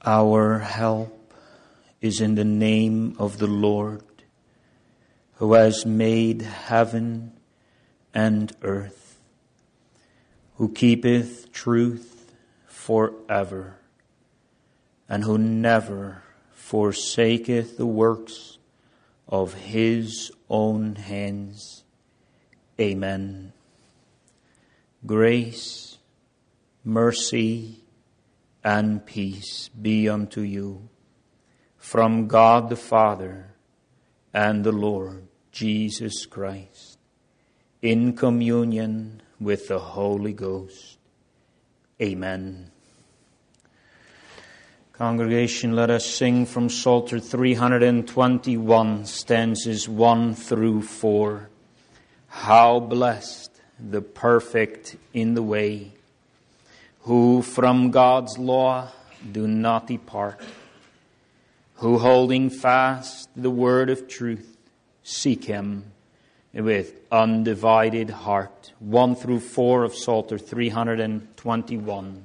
Our help is in the name of the Lord, who has made heaven and earth, who keepeth truth forever, and who never forsaketh the works of his own hands. Amen. Grace, mercy, and peace be unto you from God the Father and the Lord Jesus Christ, in communion with the Holy Ghost. Amen. Congregation, let us sing from Psalter 321, stanzas 1 through 4. How blessed the perfect in the way, who from God's law do not depart, who holding fast the word of truth, seek him with undivided heart. 1 through 4 of Psalter 321.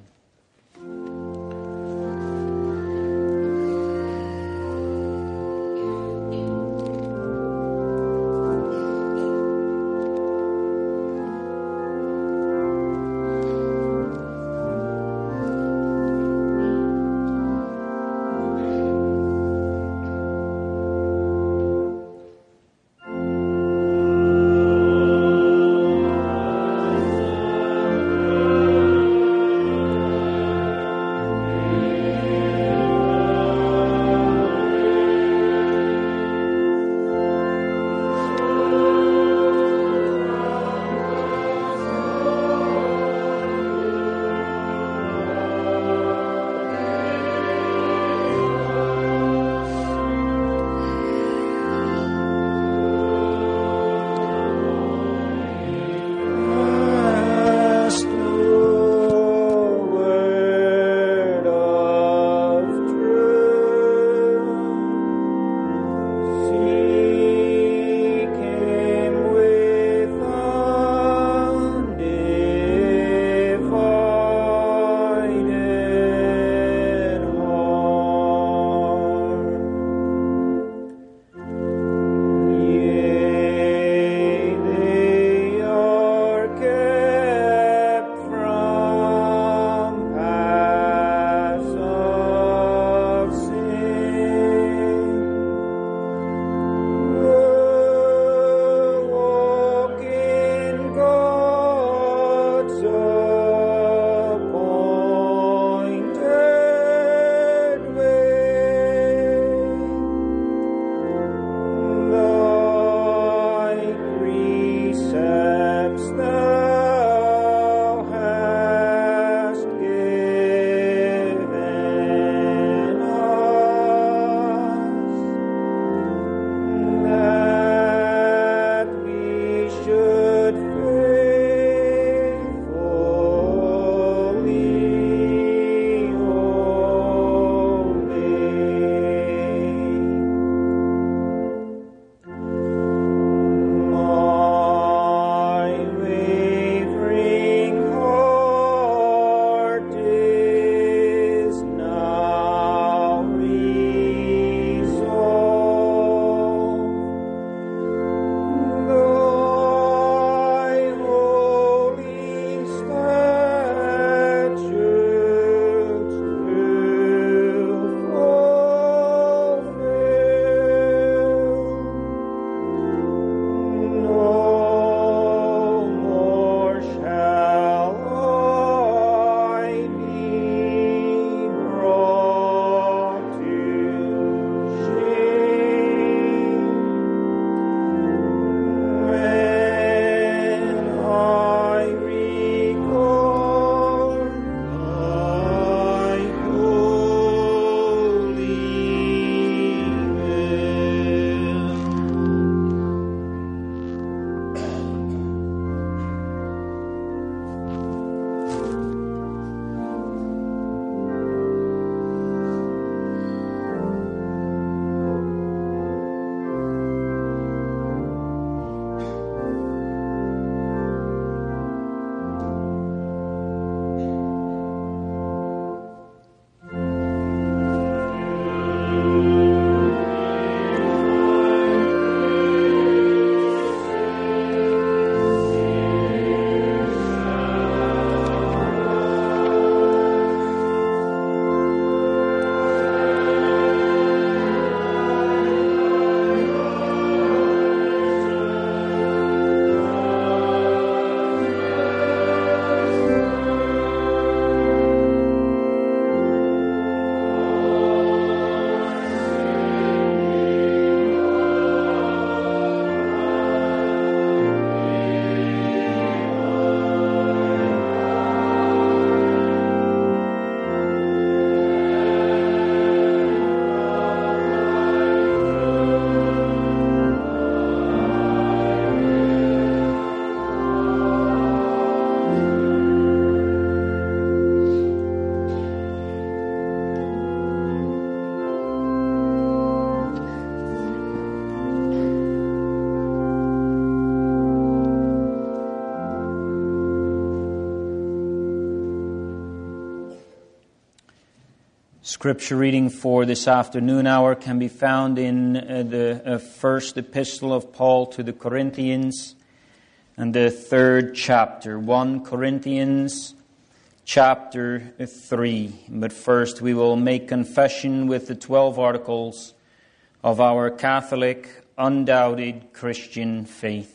Scripture reading for this afternoon hour can be found in the first epistle of Paul to the Corinthians and the third chapter, 1 Corinthians chapter 3. But first we will make confession with the 12 articles of our Catholic, undoubted Christian faith.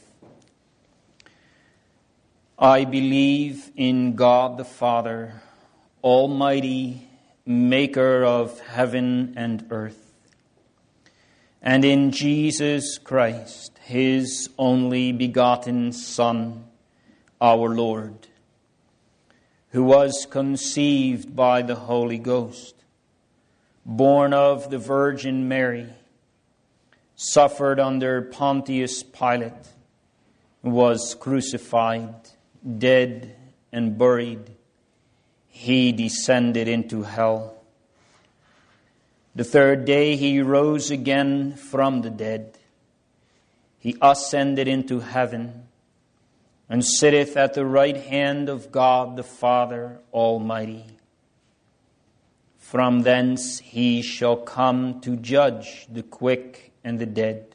I believe in God the Father, Almighty, Maker of heaven and earth, and in Jesus Christ, His only begotten Son, our Lord, who was conceived by the Holy Ghost, born of the Virgin Mary, suffered under Pontius Pilate, was crucified, dead, and buried. He descended into hell. The third day he rose again from the dead. He ascended into heaven and sitteth at the right hand of God the Father Almighty. From thence he shall come to judge the quick and the dead.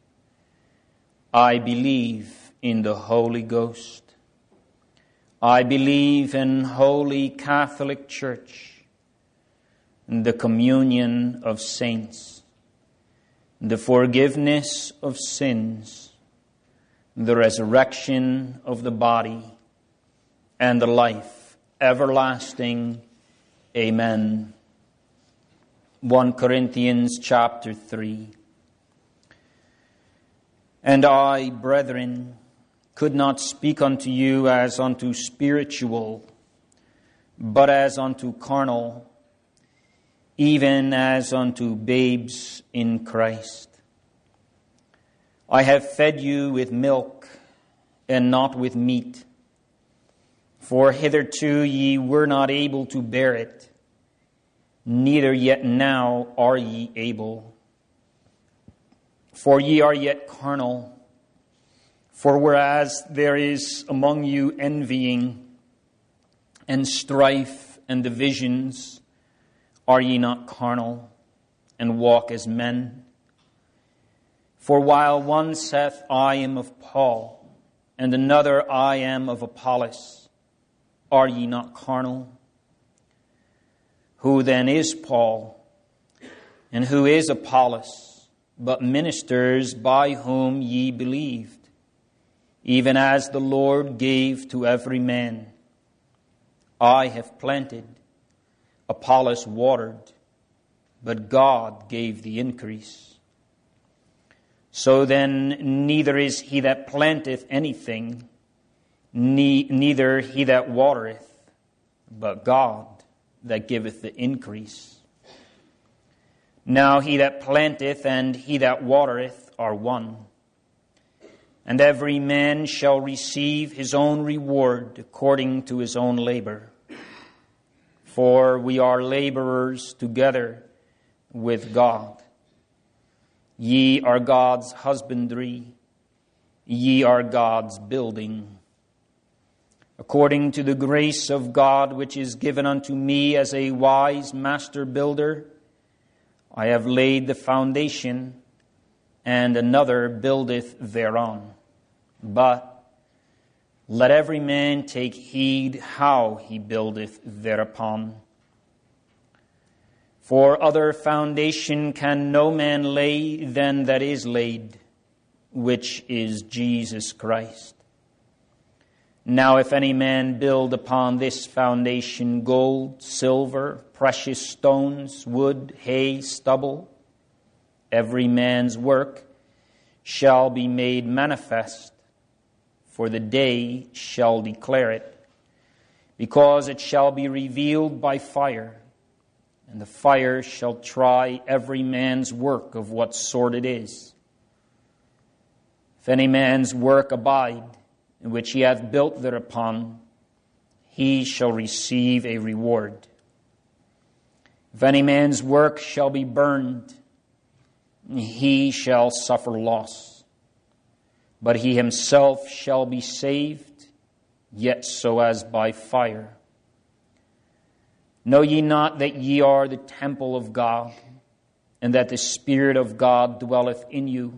I believe in the Holy Ghost. I believe in Holy Catholic Church, the communion of saints, the forgiveness of sins, the resurrection of the body, and the life everlasting. Amen. 1 Corinthians chapter 3. And I, brethren, could not speak unto you as unto spiritual, but as unto carnal, even as unto babes in Christ. I have fed you with milk, and not with meat, for hitherto ye were not able to bear it, neither yet now are ye able. For ye are yet carnal. For whereas there is among you envying and strife and divisions, are ye not carnal and walk as men? For while one saith, I am of Paul, and another, I am of Apollos, are ye not carnal? Who then is Paul, and who is Apollos, but ministers by whom ye believed? Even as the Lord gave to every man. I have planted, Apollos watered, but God gave the increase. So then neither is he that planteth anything, neither he that watereth, but God that giveth the increase. Now he that planteth and he that watereth are one, and every man shall receive his own reward according to his own labor. For we are laborers together with God. Ye are God's husbandry, ye are God's building. According to the grace of God which is given unto me as a wise master builder, I have laid the foundation, and another buildeth thereon. But let every man take heed how he buildeth thereupon. For other foundation can no man lay than that is laid, which is Jesus Christ. Now if any man build upon this foundation gold, silver, precious stones, wood, hay, stubble, every man's work shall be made manifest, for the day shall declare it, because it shall be revealed by fire, and the fire shall try every man's work of what sort it is. If any man's work abide, in which he hath built thereupon, he shall receive a reward. If any man's work shall be burned, he shall suffer loss. But he himself shall be saved, yet so as by fire. Know ye not that ye are the temple of God, and that the Spirit of God dwelleth in you?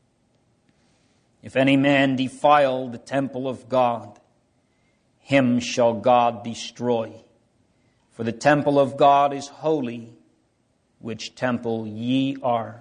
If any man defile the temple of God, him shall God destroy. For the temple of God is holy, which temple ye are.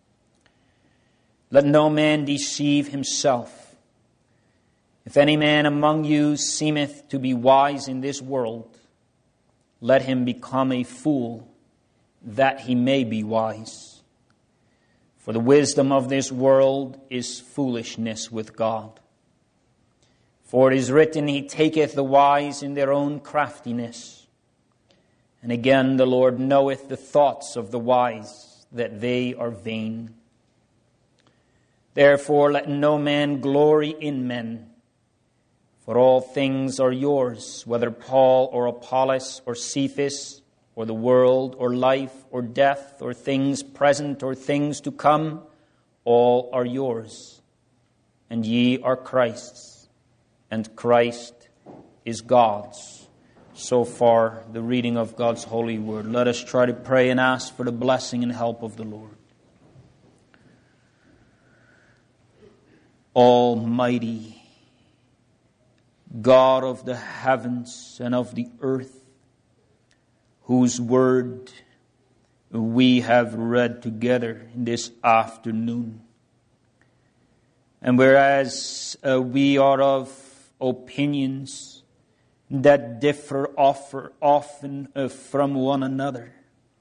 Let no man deceive himself. If any man among you seemeth to be wise in this world, let him become a fool, that he may be wise. For the wisdom of this world is foolishness with God. For it is written, He taketh the wise in their own craftiness. And again, the Lord knoweth the thoughts of the wise, that they are vain. Therefore let no man glory in men, for all things are yours, whether Paul or Apollos or Cephas, or the world, or life, or death, or things present, or things to come, all are yours. And ye are Christ's, and Christ is God's. So far, the reading of God's holy word. Let us try to pray and ask for the blessing and help of the Lord. Almighty God of the heavens and of the earth, whose word we have read together in this afternoon. And whereas we are of opinions that differ often from one another,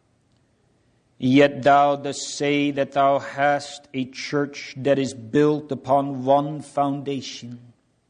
yet thou dost say that thou hast a church that is built upon one foundation.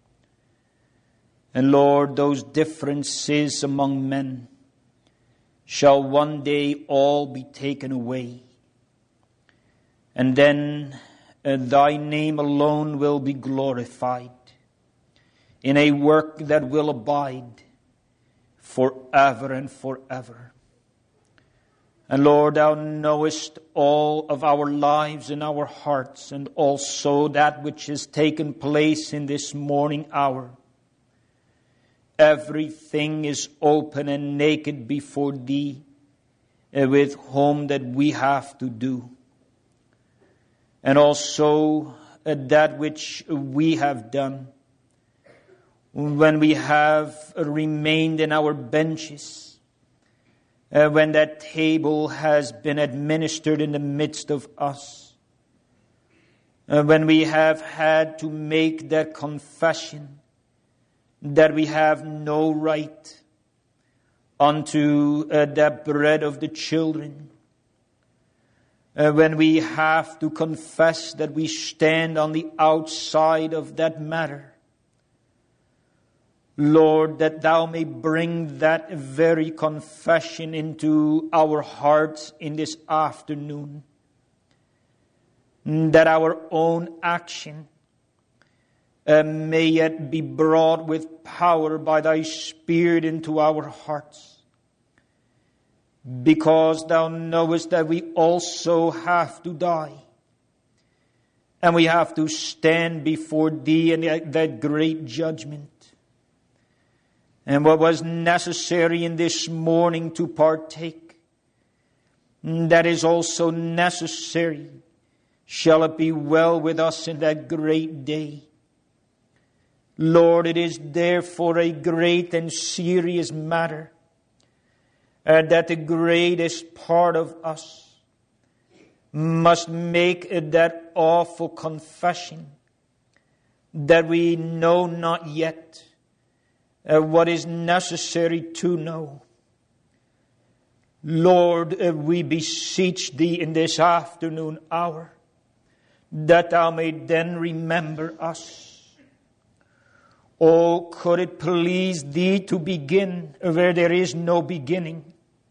And Lord, those differences among men shall one day all be taken away. And then thy name alone will be glorified in a work that will abide forever and forever. And Lord, thou knowest all of our lives and our hearts, and also that which has taken place in this morning hour. Everything is open and naked before Thee, with whom that we have to do. And also that which we have done. When we have remained in our benches, when that table has been administered in the midst of us, when we have had to make that confession that we have no right unto that bread of the children, when we have to confess that we stand on the outside of that matter, Lord, that Thou may bring that very confession into our hearts in this afternoon, that our own action may yet be brought with power by Thy Spirit into our hearts. Because Thou knowest that we also have to die. And we have to stand before Thee in that great judgment. And what was necessary in this morning to partake, that is also necessary. Shall it be well with us in that great day? Lord, it is therefore a great and serious matter that the greatest part of us must make that awful confession that we know not yet what is necessary to know. Lord, we beseech Thee in this afternoon hour that Thou may then remember us. Oh, could it please Thee to begin where there is no beginning,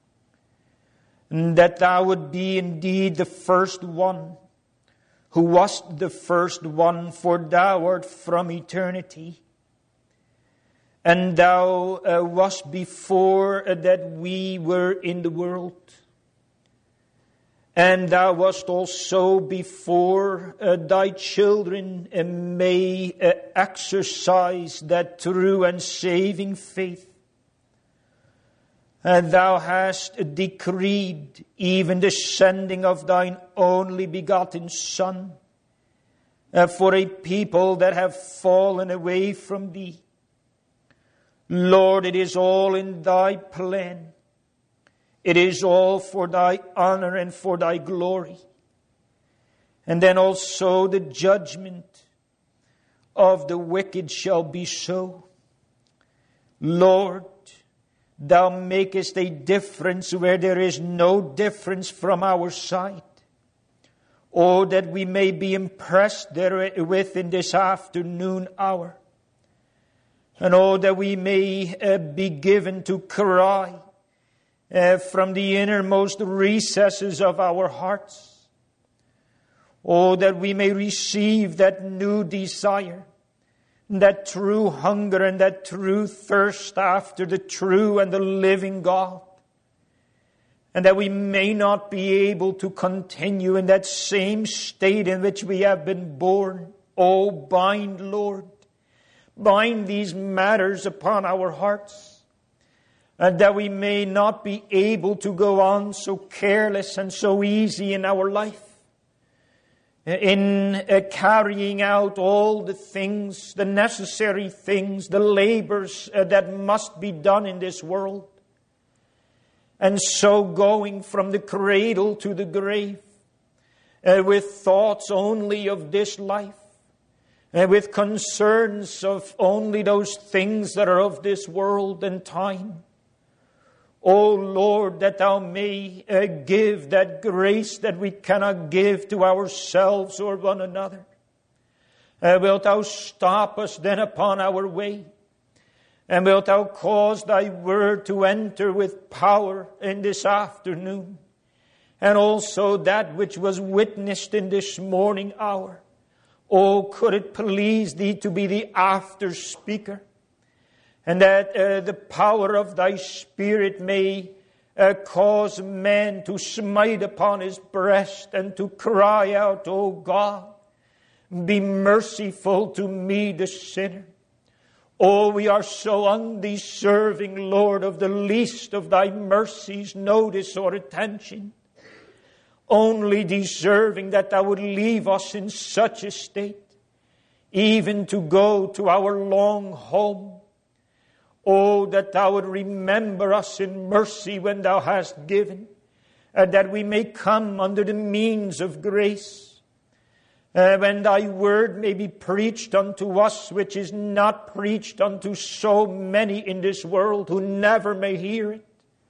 that Thou would be indeed the first one, who wast the first one, for Thou art from eternity. And Thou wast before that we were in the world. And Thou wast also before Thy children may exercise that true and saving faith. Thou hast decreed even the sending of thine only begotten Son for a people that have fallen away from thee. Lord, it is all in thy plan. It is all for thy honor and for thy glory. And then also the judgment of the wicked shall be so. Lord, thou makest a difference where there is no difference from our side. Oh, that we may be impressed therewith in this afternoon hour. And oh, that we may be given to cry from the innermost recesses of our hearts. Oh, that we may receive that new desire, that true hunger and that true thirst after the true and the living God. And that we may not be able to continue in that same state in which we have been born. Oh, bind, Lord, bind these matters upon our hearts. And that we may not be able to go on so careless and so easy in our life. In carrying out all the things, the necessary things, the labors that must be done in this world. And so going from the cradle to the grave, with thoughts only of this life, with concerns of only those things that are of this world and time. O Lord, that thou may give that grace that we cannot give to ourselves or one another. Wilt thou stop us then upon our way? And wilt thou cause thy word to enter with power in this afternoon? And also that which was witnessed in this morning hour. Oh, could it please thee to be the after speaker? And that the power of thy Spirit may cause man to smite upon his breast and to cry out, O God, be merciful to me, the sinner. Oh, we are so undeserving, Lord, of the least of thy mercies, notice or attention. Only deserving that thou would leave us in such a state, even to go to our long home. Oh, that thou would remember us in mercy when thou hast given, that we may come under the means of grace. When thy word may be preached unto us, which is not preached unto so many in this world who never may hear it.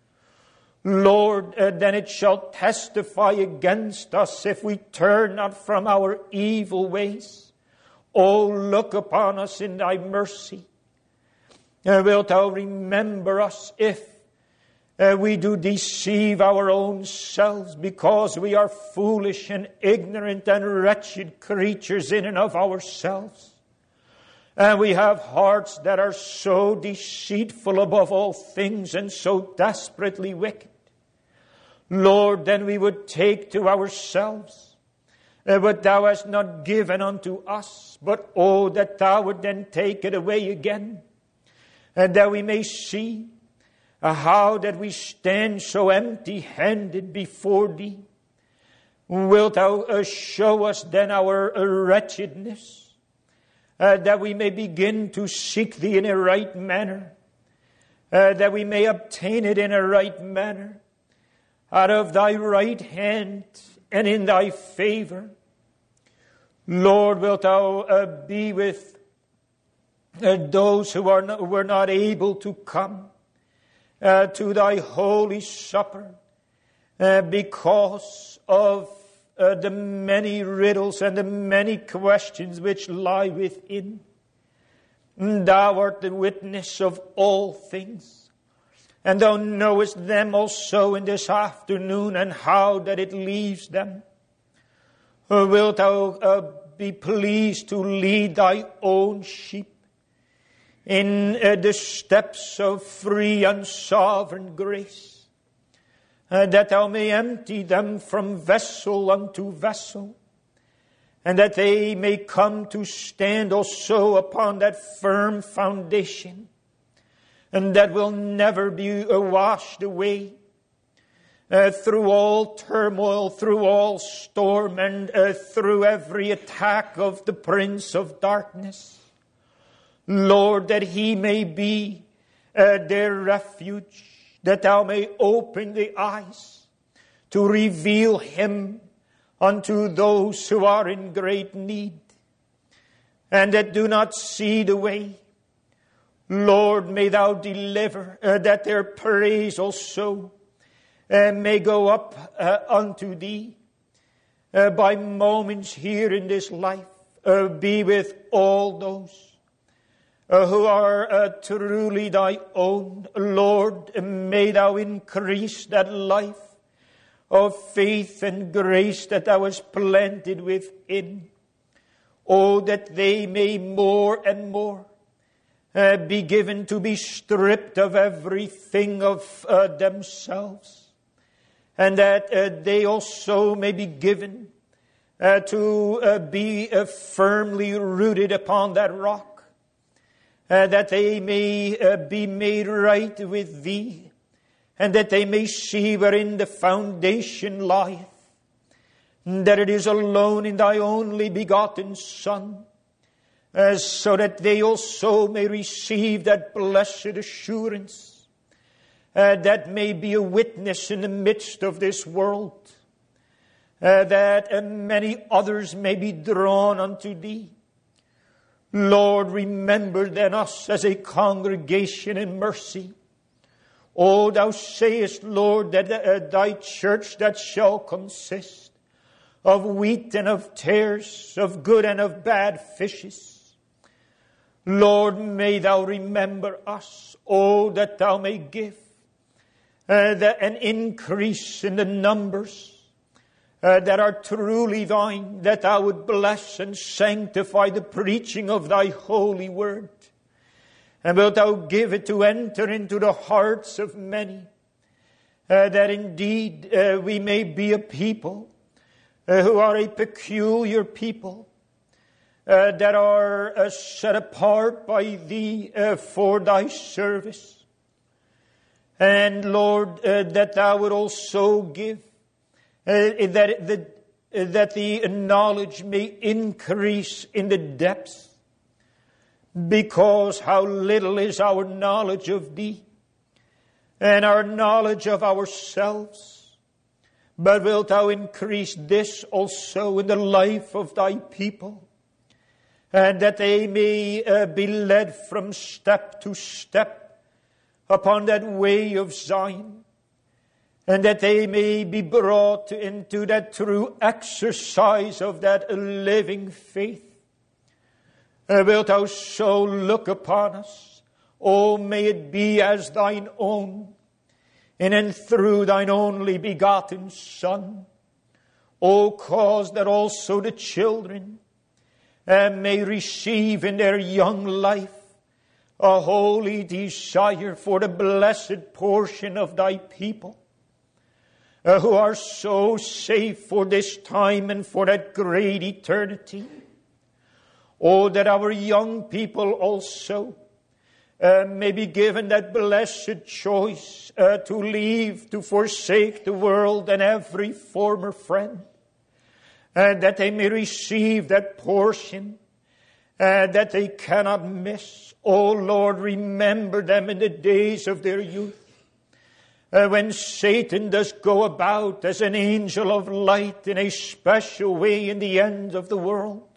Lord, then it shall testify against us if we turn not from our evil ways. Oh, look upon us in thy mercy. Wilt thou remember us if we do deceive our own selves because we are foolish and ignorant and wretched creatures in and of ourselves. And we have hearts that are so deceitful above all things and so desperately wicked. Lord, then we would take to ourselves what thou hast not given unto us, but oh, that thou would then take it away again. And that we may see how that we stand so empty-handed before thee. Wilt thou show us then our wretchedness, that we may begin to seek thee in a right manner, that we may obtain it in a right manner, out of thy right hand and in thy favor. Lord, wilt thou be with those who were not able to come to thy holy supper because of the many riddles and the many questions which lie within. Thou art the witness of all things, and thou knowest them also in this afternoon and how that it leaves them. Wilt thou be pleased to lead thy own sheep in the steps of free and sovereign grace, that thou may empty them from vessel unto vessel, and that they may come to stand also upon that firm foundation, and that will never be washed away. Through all turmoil, through all storm, and through every attack of the Prince of Darkness. Lord, that He may be their refuge, that Thou may open the eyes to reveal Him unto those who are in great need, and that do not see the way. Lord, may Thou deliver that their praise also may go up unto Thee by moments here in this life. Be with all those who are truly Thy own. Lord, may Thou increase that life of faith and grace that Thou hast planted within. Oh, that they may more and more be given to be stripped of everything of themselves. And that they also may be given to be firmly rooted upon that rock. That they may be made right with Thee. And that they may see wherein the foundation lieth. That it is alone in Thy only begotten Son. So that they also may receive that blessed assurance. That may be a witness in the midst of this world. That many others may be drawn unto Thee. Lord, remember then us as a congregation in mercy. Oh, Thou sayest, Lord, that Thy church that shall consist of wheat and of tares, of good and of bad fishes. Lord, may Thou remember us. Oh, that Thou may give an increase in the numbers that are truly Thine, that Thou would bless and sanctify the preaching of Thy holy word. And wilt Thou give it to enter into the hearts of many, that indeed we may be a people who are a peculiar people, that are set apart by Thee for Thy service. And Lord, that Thou would also give that the knowledge may increase in the depths, because how little is our knowledge of Thee and our knowledge of ourselves. But wilt Thou increase this also in the life of Thy people, and that they may be led from step to step upon that way of Zion, and that they may be brought into that true exercise of that living faith. Wilt Thou so look upon us? Oh, may it be as Thine own, in and through Thine only begotten Son. Oh, cause that also the children may receive in their young life a holy desire for the blessed portion of Thy people, who are so safe for this time and for that great eternity. Oh, that our young people also may be given that blessed choice to leave, to forsake the world and every former friend, and that they may receive that portion that they cannot miss. Oh Lord, remember them in the days of their youth, when Satan does go about as an angel of light in a special way in the end of the world,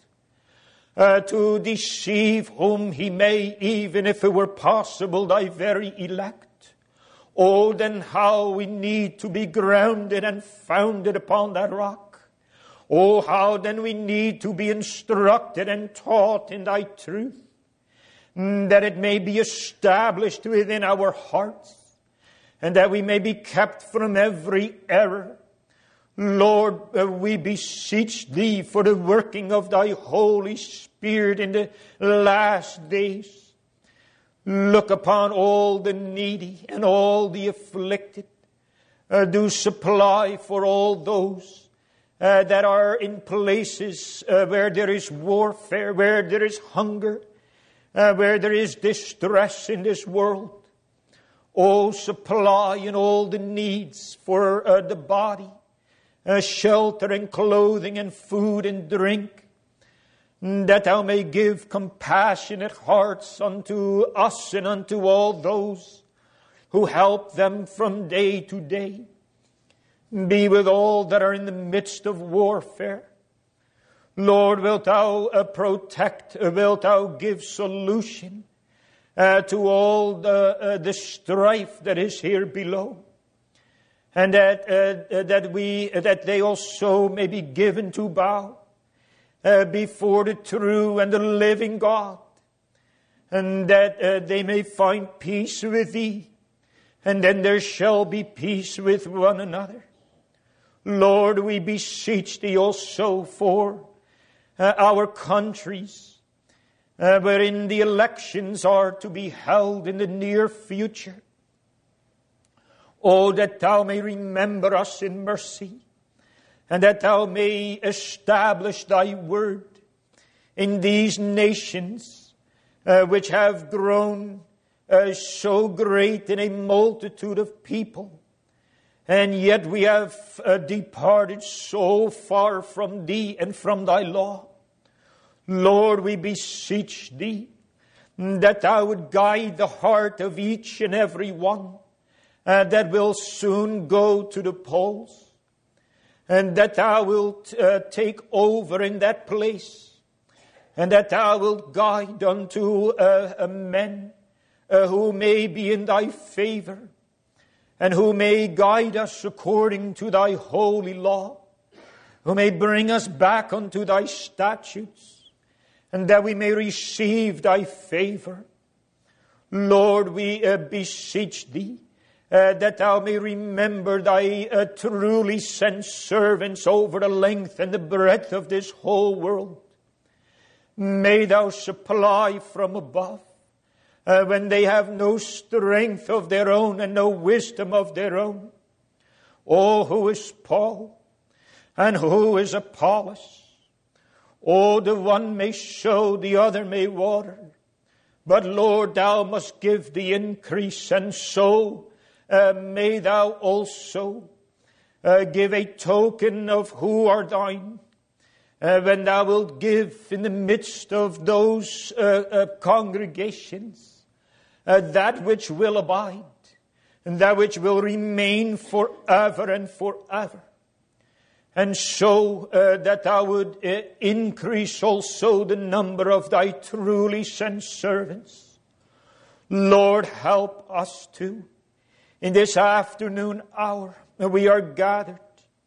to deceive whom he may, even if it were possible, Thy very elect. Oh, then how we need to be grounded and founded upon that rock. Oh, how then we need to be instructed and taught in Thy truth, that it may be established within our hearts, and that we may be kept from every error. Lord, we beseech Thee for the working of Thy Holy Spirit in the last days. Look upon all the needy and all the afflicted. Do supply for all those that are in places where there is warfare, where there is hunger, where there is distress in this world. O supply in all the needs for the body, shelter and clothing and food and drink, that thou may give compassionate hearts unto us and unto all those who help them from day to day. Be with all that are in the midst of warfare. Lord, wilt thou protect, wilt thou give solution to all the strife that is here below, and that they also may be given to bow before the true and the living God, and that they may find peace with thee, and then there shall be peace with one another. Lord, we beseech thee also for our countries, wherein the elections are to be held in the near future. Oh, that thou may remember us in mercy, and that thou may establish thy word in these nations, which have grown so great in a multitude of people. And yet we have departed so far from thee and from thy law. Lord, we beseech thee that thou would guide the heart of each and every one that will soon go to the polls, and that thou wilt take over in that place, and that thou wilt guide unto men who may be in thy favor, and who may guide us according to thy holy law, who may bring us back unto thy statutes, and that we may receive thy favor. Lord, we beseech thee that thou may remember thy truly sent servants over the length and the breadth of this whole world. May thou supply from above, when they have no strength of their own and no wisdom of their own. Oh, who is Paul and who is Apollos? Oh, the one may sow, the other may water. But Lord, thou must give the increase, and so may thou also give a token of who are thine. When thou wilt give in the midst of those congregations that which will abide, and that which will remain forever and forever. And so that thou would increase also the number of thy truly sent servants. Lord, help us too. In this afternoon hour, we are gathered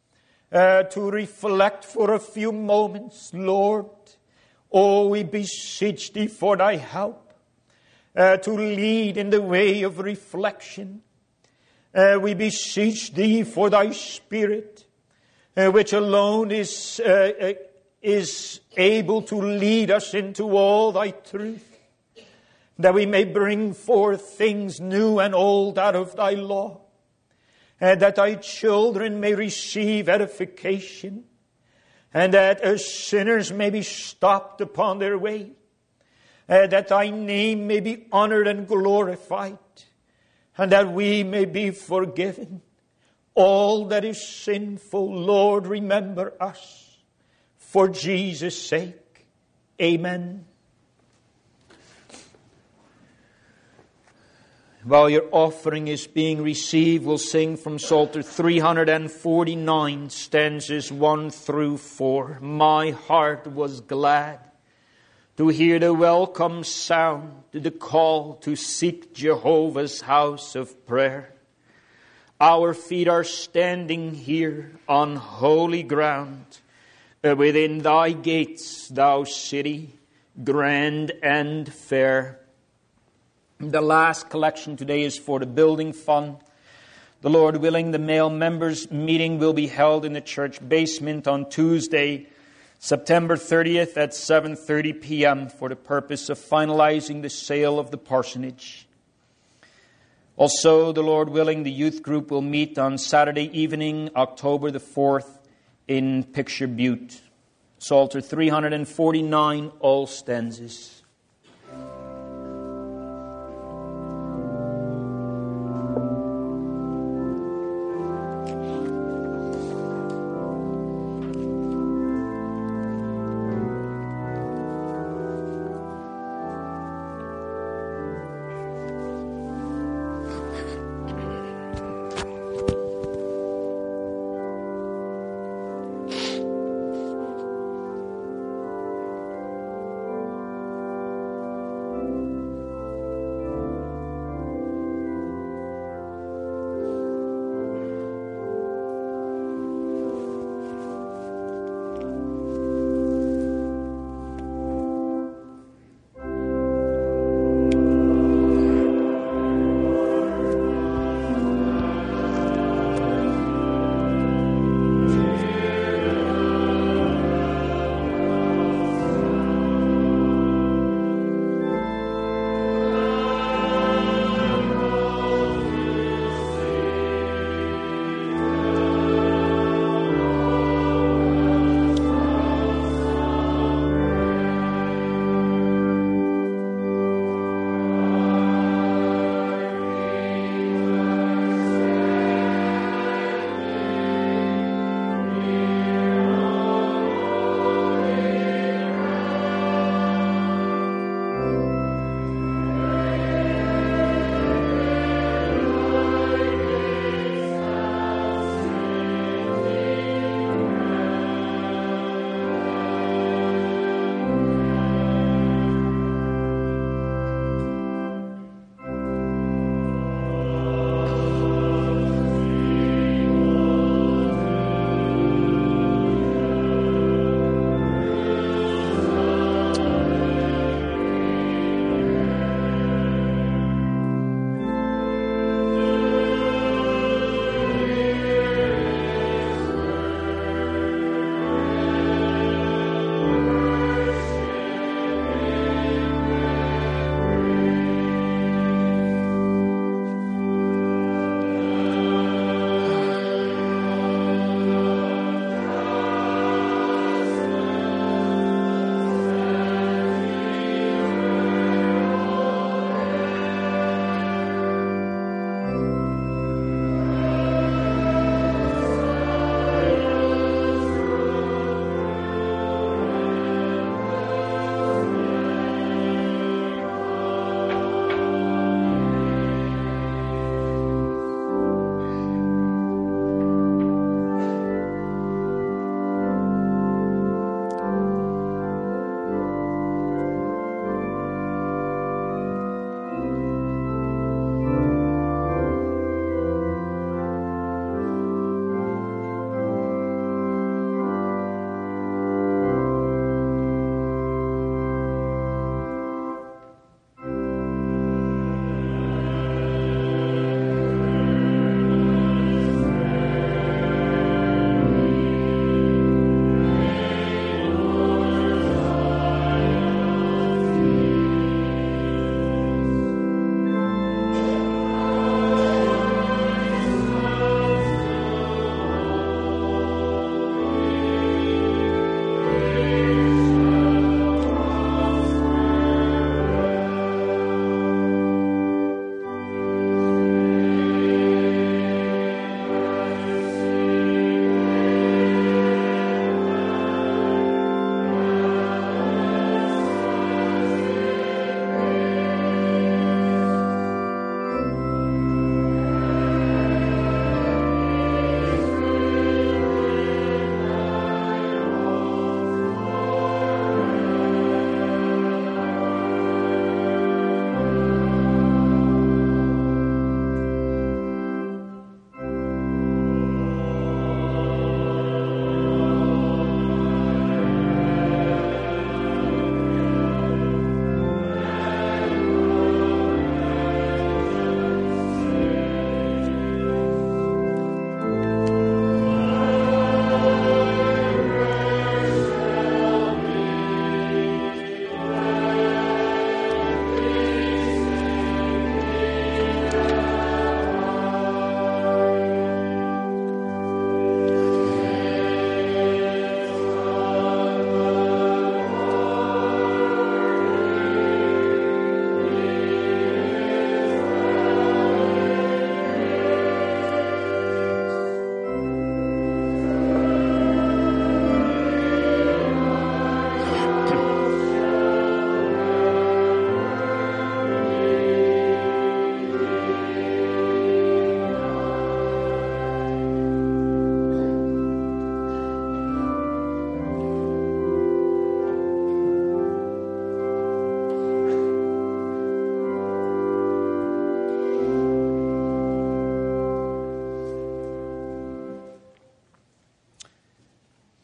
to reflect for a few moments, Lord. Oh, we beseech thee for thy help to lead in the way of reflection. We beseech thee for thy Spirit, which alone is able to lead us into all thy truth, that we may bring forth things new and old out of thy law, and that thy children may receive edification, and that as sinners may be stopped upon their way, that thy name may be honored and glorified, and that we may be forgiven. All that is sinful, Lord, remember us. For Jesus' sake, amen. While your offering is being received, we'll sing from Psalter 349, stanzas 1 through 4. My heart was glad to hear the welcome sound, to the call to seek Jehovah's house of prayer. Our feet are standing here on holy ground, within thy gates, thou city, grand and fair. The last collection today is for the building fund. The Lord willing, the male members meeting will be held in the church basement on Tuesday, September 30th at 7:30 p.m. for the purpose of finalizing the sale of the parsonage. Also, the Lord willing, the youth group will meet on Saturday evening, October the 4th in Picture Butte. Psalter 349, all stanzas.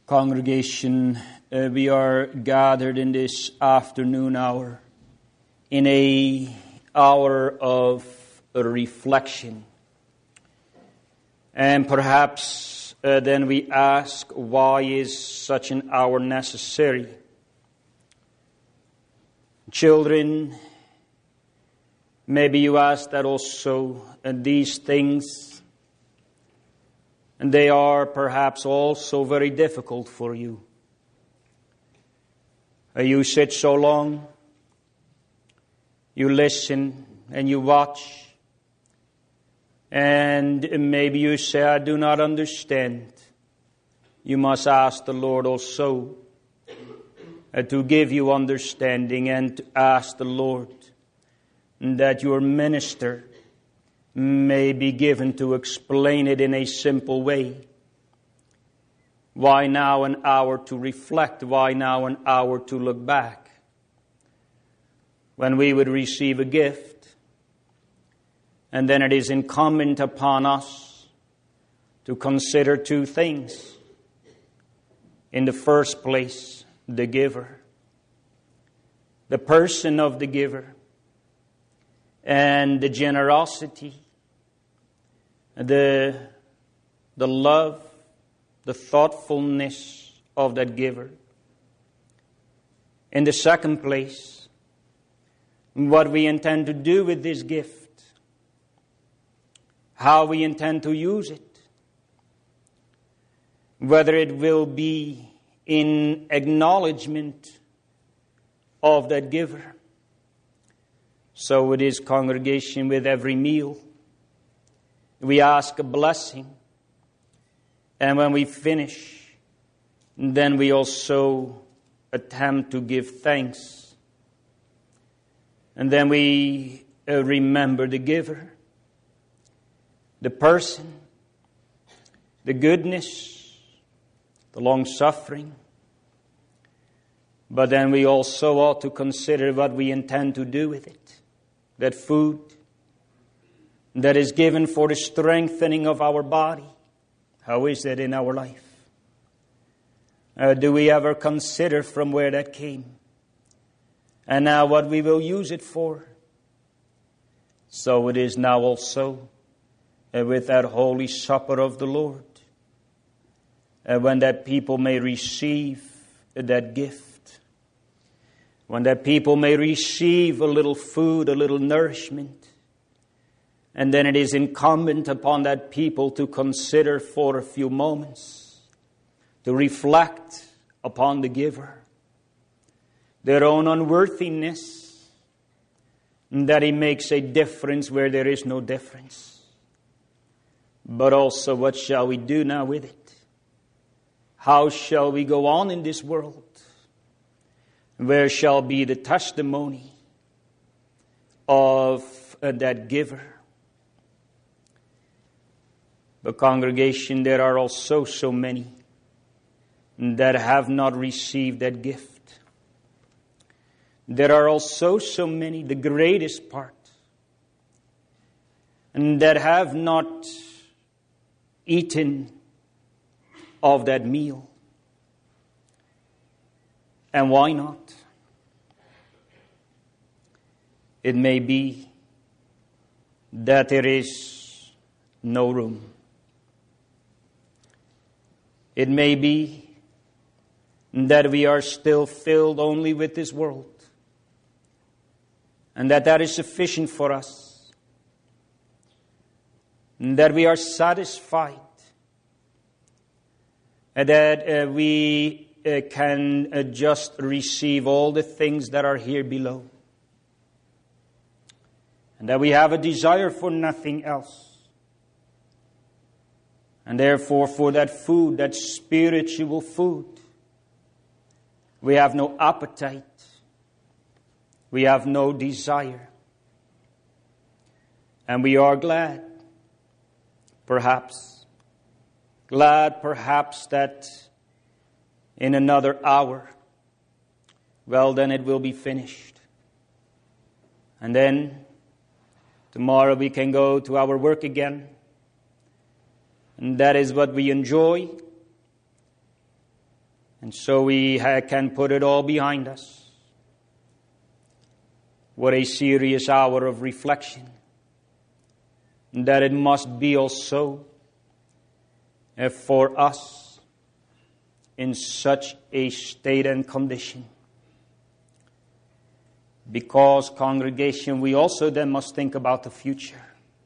Congregation, we are gathered in this afternoon hour in a hour of reflection. And perhaps then we ask, why is such an hour necessary? Children, maybe you ask that also, these things, and they are perhaps also very difficult for you. You sit so long, you listen and you watch, and maybe you say, I do not understand. You must ask the Lord also to give you understanding, and to ask the Lord that your minister may be given to explain it in a simple way. Why now an hour to reflect? Why now an hour to look back? When we would receive a gift, and then it is incumbent upon us to consider two things. In the first place, the giver, the person of the giver, and the generosity, the love, the thoughtfulness of that giver. In the second place, what we intend to do with this gift, how we intend to use it, whether it will be in acknowledgement of that giver. So it is, congregation, with every meal. We ask a blessing. And when we finish, then we also attempt to give thanks. And then we remember the giver, the person, the goodness, the long-suffering. But then we also ought to consider what we intend to do with it. That food that is given for the strengthening of our body. How is that in our life? Do we ever consider from where that came? And now what we will use it for? So it is now also with that Holy Supper of the Lord. When that people may receive that gift. When that people may receive a little food, a little nourishment. And then it is incumbent upon that people to consider for a few moments, to reflect upon the giver, their own unworthiness, that he makes a difference where there is no difference. But also, what shall we do now with it? How shall we go on in this world? Where shall be the testimony of that giver? But congregation, there are also so many that have not received that gift. There are also so many, the greatest part, and that have not eaten of that meal. And why not? It may be that there is no room. It may be that we are still filled only with this world, and that is sufficient for us, and that we are satisfied, and that we can just receive all the things that are here below. And that we have a desire for nothing else. And therefore, for that food, that spiritual food, we have no appetite. We have no desire. And we are glad, perhaps that in another hour, well, then it will be finished. And then tomorrow we can go to our work again. And that is what we enjoy. And so we can put it all behind us. What a serious hour of reflection that it must be also for us in such a state and condition. Because, congregation, we also then must think about the future.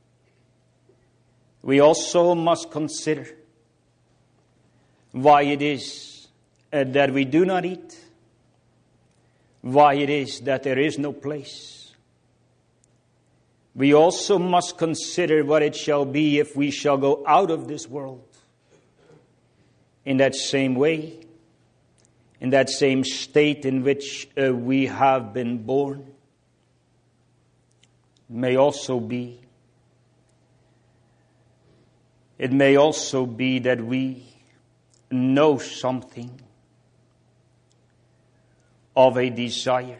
We also must consider why it is that we do not eat, why it is that there is no place. We also must consider what it shall be if we shall go out of this world in that same way, in that same state in which we have been born. It may also be that we know something of a desire.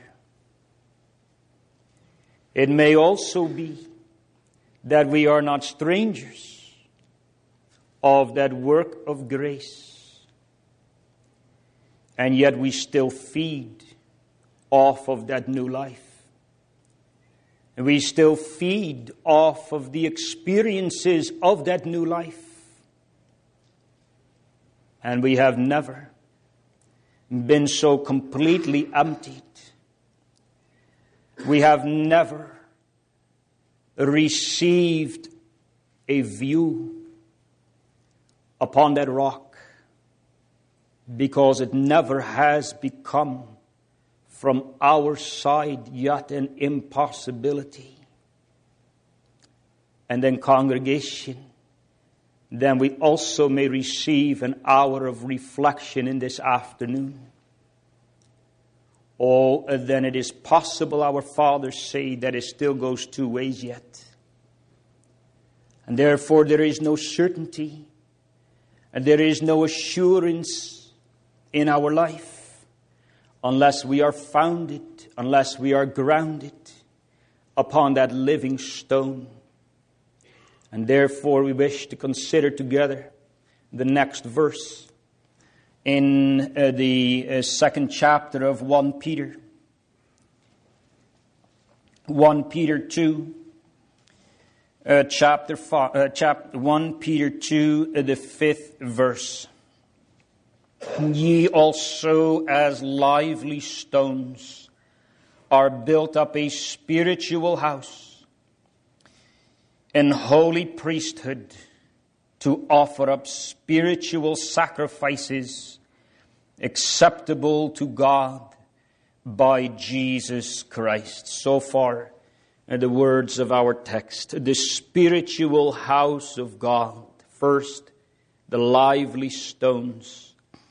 It may also be that we are not strangers of that work of grace, and yet we still feed off of that new life. And we still feed off of the experiences of that new life. And we have never been so completely emptied. We have never received a view upon that rock, because it never has become from our side yet an impossibility. And then, congregation, then we also may receive an hour of reflection in this afternoon. Oh, then it is possible, our fathers say, that it still goes two ways yet. And therefore there is no certainty, and there is no assurance in our life unless we are founded, unless we are grounded upon that living stone. And therefore we wish to consider together the next verse in the second chapter of 1 Peter. 1 Peter 2, chapter 1 Peter 2, the 5th verse. Ye also, as lively stones, are built up a spiritual house and holy priesthood, to offer up spiritual sacrifices acceptable to God by Jesus Christ. So far, the words of our text. The spiritual house of God. First, the lively stones.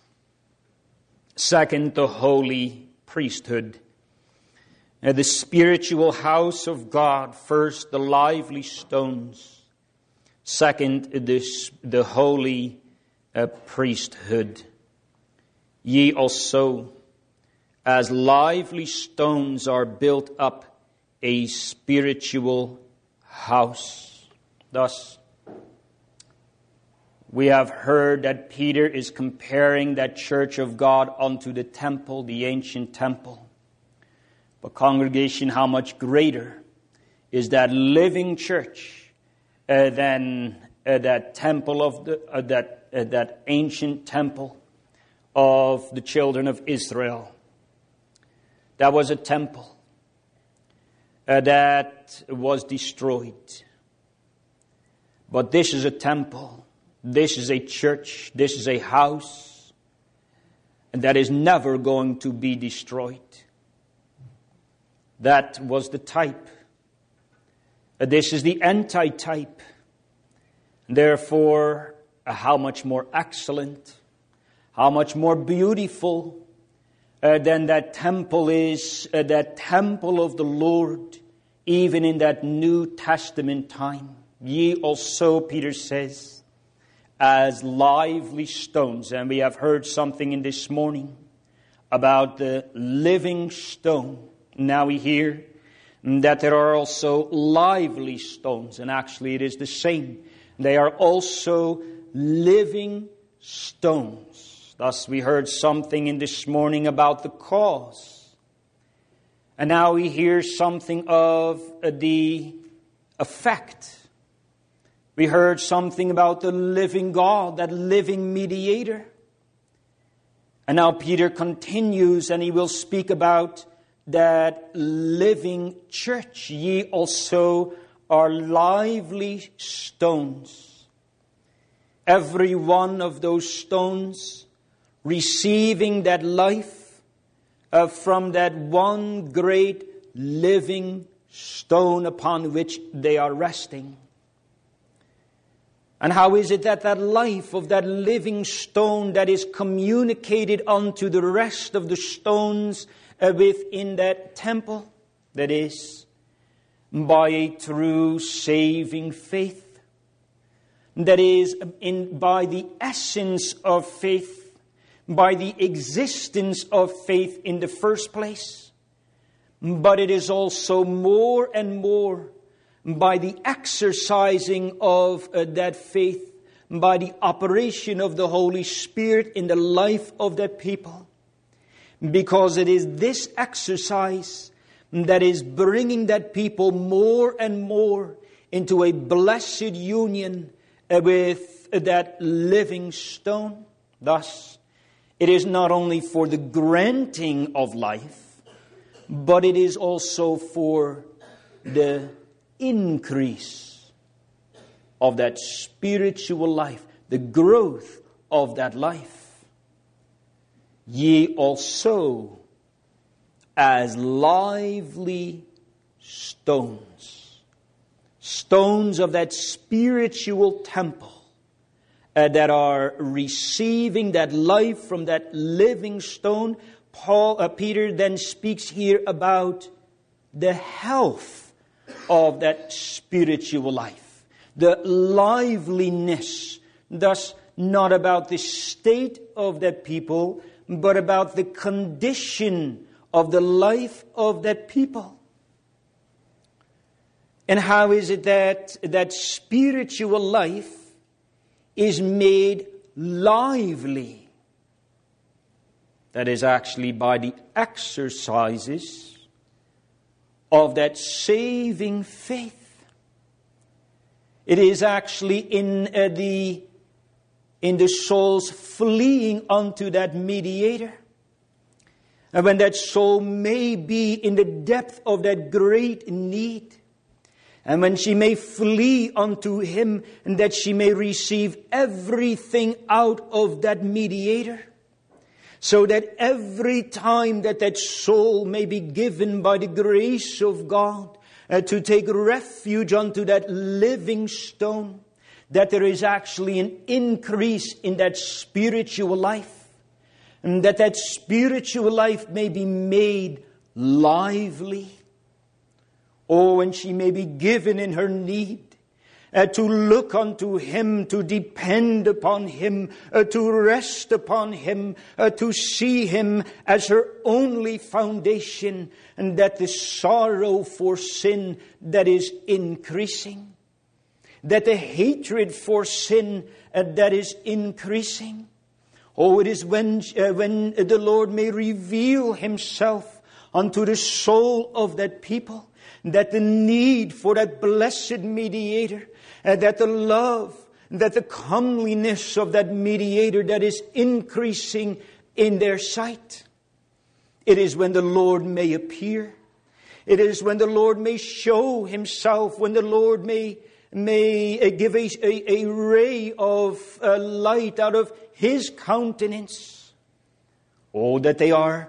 Second, the holy priesthood. The spiritual house of God. First, the lively stones. Second, the holy priesthood. Ye also, as lively stones, are built up a spiritual house. Thus, we have heard that Peter is comparing that church of God unto the temple, the ancient temple. But congregation, how much greater is that living church than that temple of that ancient temple of the children of Israel? That was a temple that was destroyed. But this is a temple. This is a church. This is a house. And that is never going to be destroyed. That was the type. This is the anti-type. Therefore, how much more excellent, how much more beautiful than that temple is, that temple of the Lord, even in that New Testament time. Ye also, Peter says, as lively stones. And we have heard something in this morning about the living stone. Now we hear that there are also lively stones. And actually it is the same. They are also living stones. Thus we heard something in this morning about the cause. And now we hear something of the effect. We heard something about the living God, that living mediator. And now Peter continues and he will speak about that living church. Ye also are lively stones. Every one of those stones receiving that life from that one great living stone upon which they are resting. And how is it that that life of that living stone that is communicated unto the rest of the stones within that temple? That is, by a true saving faith. That is, by the essence of faith, by the existence of faith in the first place. But it is also more and more by the exercising of that faith, by the operation of the Holy Spirit in the life of that people. Because it is this exercise that is bringing that people more and more into a blessed union with that living stone. Thus, it is not only for the granting of life, but it is also for the increase of that spiritual life, the growth of that life. Ye also as lively stones, stones of that spiritual temple that are receiving that life from that living stone. Peter then speaks here about the health of that spiritual life, the liveliness, thus not about the state of that people, but about the condition of the life of that people. And how is it that that spiritual life is made lively? That is actually by the exercises of that saving faith. It is actually in the soul's fleeing unto that mediator. And when that soul may be in the depth of that great need, and when she may flee unto him, and that she may receive everything out of that mediator, so that every time that that soul may be given by the grace of God to take refuge unto that living stone, that there is actually an increase in that spiritual life, and that that spiritual life may be made lively. Oh, and she may be given in her need to look unto him, to depend upon him, to rest upon him, to see him as her only foundation, and that the sorrow for sin that is increasing, that the hatred for sin that is increasing. Oh, it is when the Lord may reveal himself unto the soul of that people, that the need for that blessed mediator, that the love, that the comeliness of that mediator that is increasing in their sight. It is when the Lord may appear. It is when the Lord may show himself, when the Lord may give a ray of light out of his countenance. Oh, that they are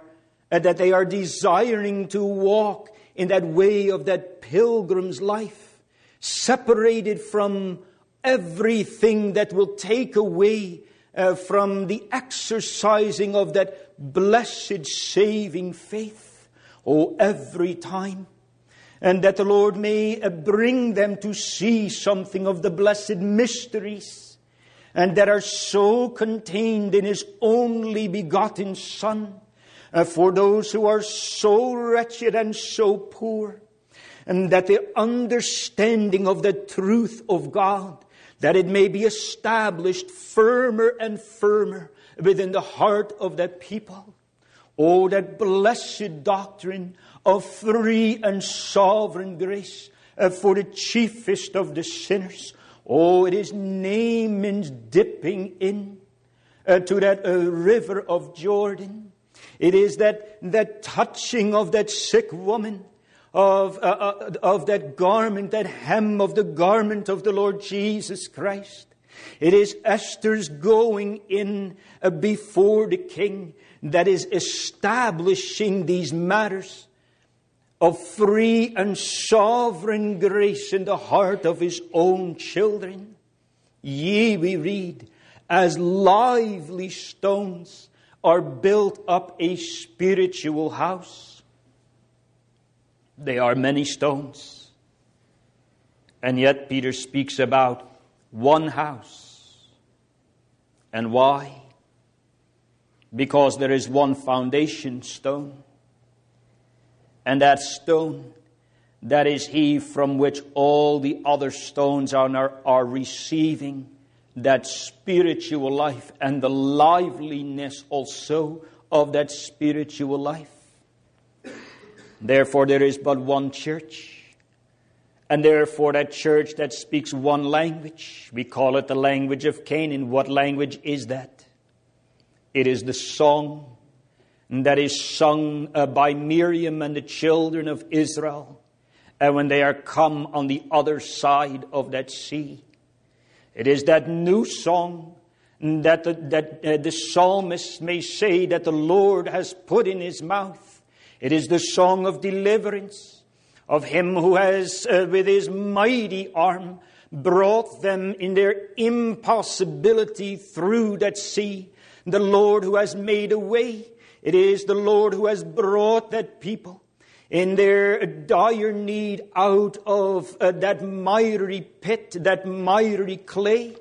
desiring to walk in that way of that pilgrim's life, separated from everything that will take away from the exercising of that blessed saving faith. Oh, every time. And that the Lord may bring them to see something of the blessed mysteries, and that are so contained in his only begotten Son, for those who are so wretched and so poor, and that the understanding of the truth of God, that it may be established firmer and firmer within the heart of that people. Oh, that blessed doctrine of free and sovereign grace for the chiefest of the sinners. Oh, it is Naaman's dipping in to that river of Jordan. It is that touching of that sick woman, of that garment, that hem of the garment of the Lord Jesus Christ. It is Esther's going in before the king that is establishing these matters of free and sovereign grace in the heart of his own children. Ye, we read, as lively stones are built up a spiritual house. They are many stones. And yet Peter speaks about one house. And why? Because there is one foundation stone. And that stone, that is he from which all the other stones are receiving that spiritual life and the liveliness also of that spiritual life. Therefore, there is but one church. And therefore, that church that speaks one language, we call it the language of Canaan. What language is that? It is the song that is sung by Miriam and the children of Israel when they are come on the other side of that sea. It is that new song that the psalmist may say that the Lord has put in his mouth. It is the song of deliverance of him who has with his mighty arm brought them in their impossibility through that sea. The Lord who has made a way. It is the Lord who has brought that people in their dire need out of that miry pit, that miry clay.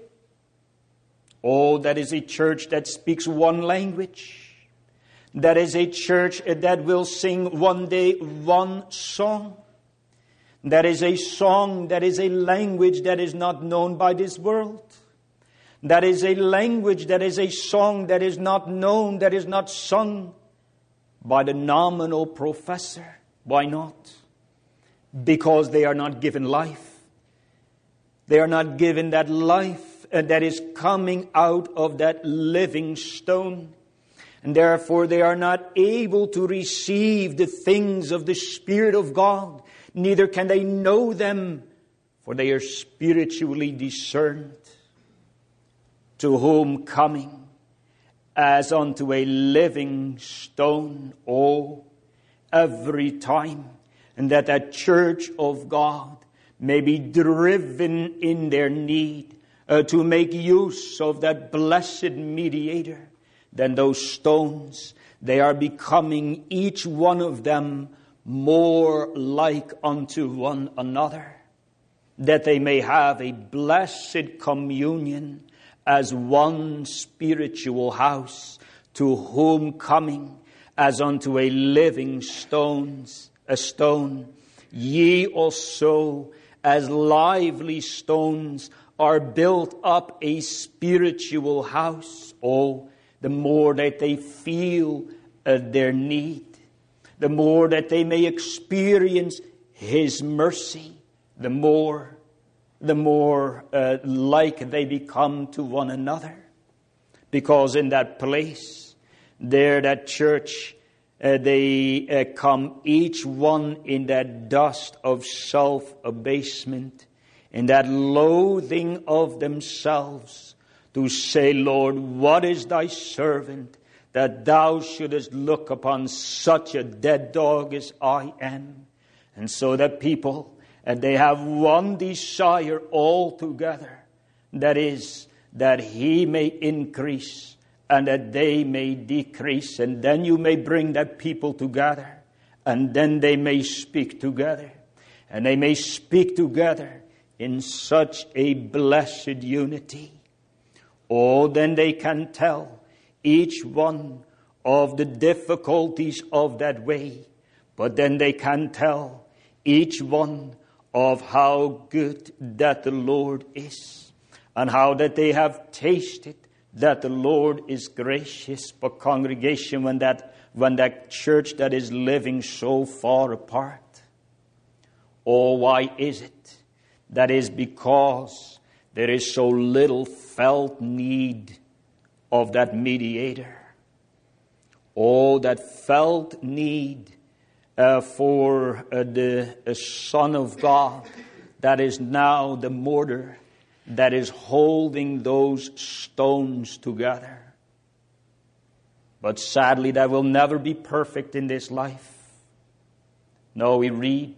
Oh, that is a church that speaks one language. That is a church that will sing one day one song. That is a song, that is a language that is not known by this world. That is a language, that is a song that is not known, that is not sung by the nominal professor. Why not? Because they are not given life. They are not given that life that is coming out of that living stone. And therefore they are not able to receive the things of the Spirit of God. Neither can they know them, for they are spiritually discerned. To whom coming as unto a living stone, oh, every time, and that church of God may be driven in their need to make use of that blessed mediator, then those stones, they are becoming each one of them more like unto one another, that they may have a blessed communion as one spiritual house, to whom coming as unto a living stone, ye also as lively stones are built up a spiritual house. Oh, the more that they feel their need, the more that they may experience His mercy, the more like they become to one another. Because in that place, there, that church, they come each one in that dust of self-abasement, in that loathing of themselves, to say, Lord, what is thy servant, that thou shouldest look upon such a dead dog as I am? And so that people, and they have one desire altogether, that is, that He may increase and that they may decrease. And then you may bring that people together, and then they may speak together, and they may speak together in such a blessed unity. Oh, then they can tell each one of the difficulties of that way, but then they can tell each one of how good that the Lord is. and how that they have tasted that the Lord is gracious. But congregation, when that church that is living so far apart, oh, why is it? That is because there is so little felt need of that mediator. Oh, that felt need for the Son of God that is now the mortar that is holding those stones together. But sadly, that will never be perfect in this life. No, we read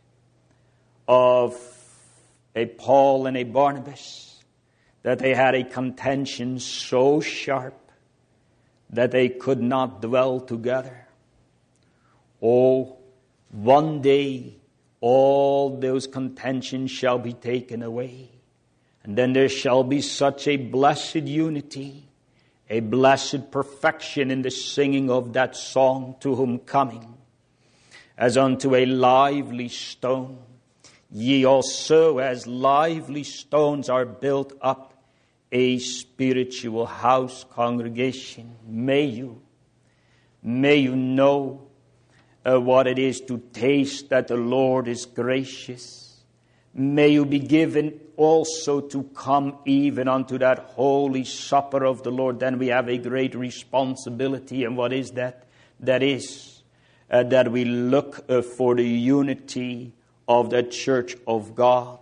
of a Paul and a Barnabas, that they had a contention so sharp that they could not dwell together. Oh, one day all those contentions shall be taken away. And then there shall be such a blessed unity, a blessed perfection in the singing of that song, to whom coming, as unto a lively stone, ye also as lively stones are built up a spiritual house. Congregation, may you know what it is to taste that the Lord is gracious. May you be given also to come even unto that holy supper of the Lord. Then we have a great responsibility. And what is that? That is that we look for the unity of the church of God.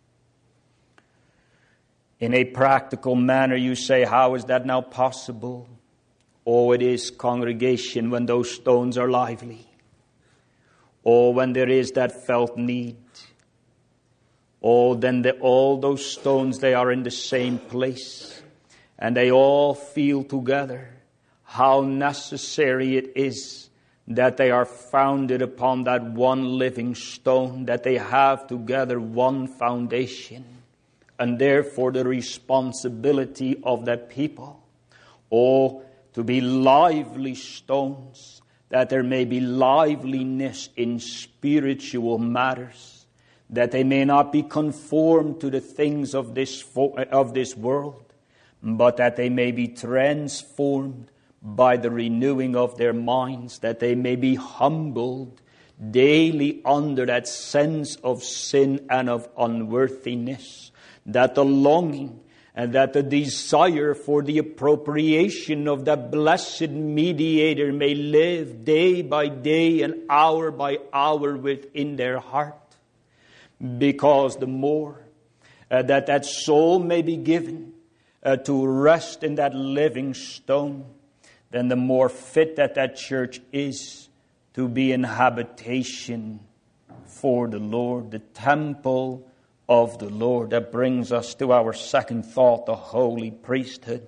In a practical manner, you say, how is that now possible? Oh, it is, congregation, when those stones are lively. Oh, when there is that felt need. Oh, then all those stones, they are in the same place. And they all feel together how necessary it is that they are founded upon that one living stone, that they have together one foundation. And therefore the responsibility of that people, oh, to be lively stones, that there may be liveliness in spiritual matters, that they may not be conformed to the things of this world, but that they may be transformed by the renewing of their minds, that they may be humbled daily under that sense of sin and of unworthiness, that the longing and that the desire for the appropriation of that blessed mediator may live day by day and hour by hour within their heart. Because the more that soul may be given to rest in that living stone, then the more fit that church is to be in habitation for the Lord, the temple of the Lord. That brings us to our second thought, the holy priesthood.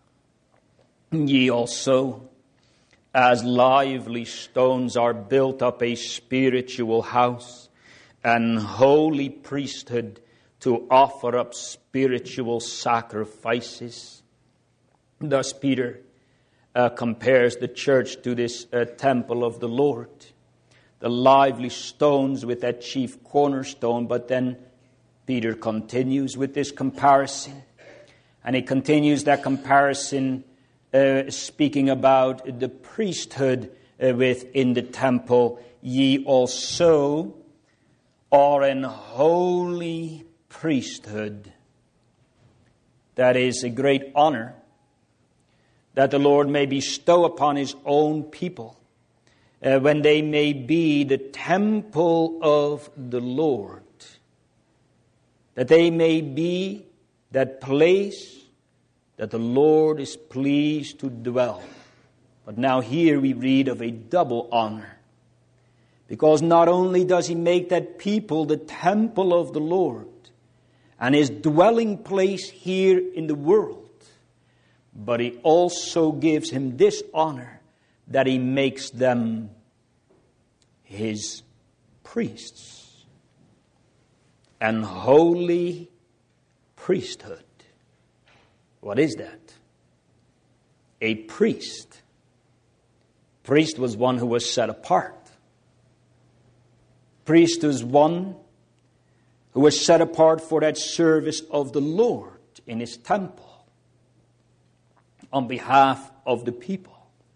Ye also, as lively stones, are built up a spiritual house and holy priesthood to offer up spiritual sacrifices. Thus Peter compares the church to this temple of the Lord. The lively stones with that chief cornerstone, but then Peter continues with this comparison. And he continues that comparison speaking about the priesthood within the temple. Ye also are an holy priesthood. That is a great honor that the Lord may bestow upon His own people when they may be the temple of the Lord. That they may be that place that the Lord is pleased to dwell. But now here we read of a double honor. Because not only does He make that people the temple of the Lord and His dwelling place here in the world, but He also gives Him this honor, that He makes them His priests. And holy priesthood. What is that? A priest. Priest was one who was set apart. Priest was one who was set apart for that service of the Lord in his temple on behalf of the people.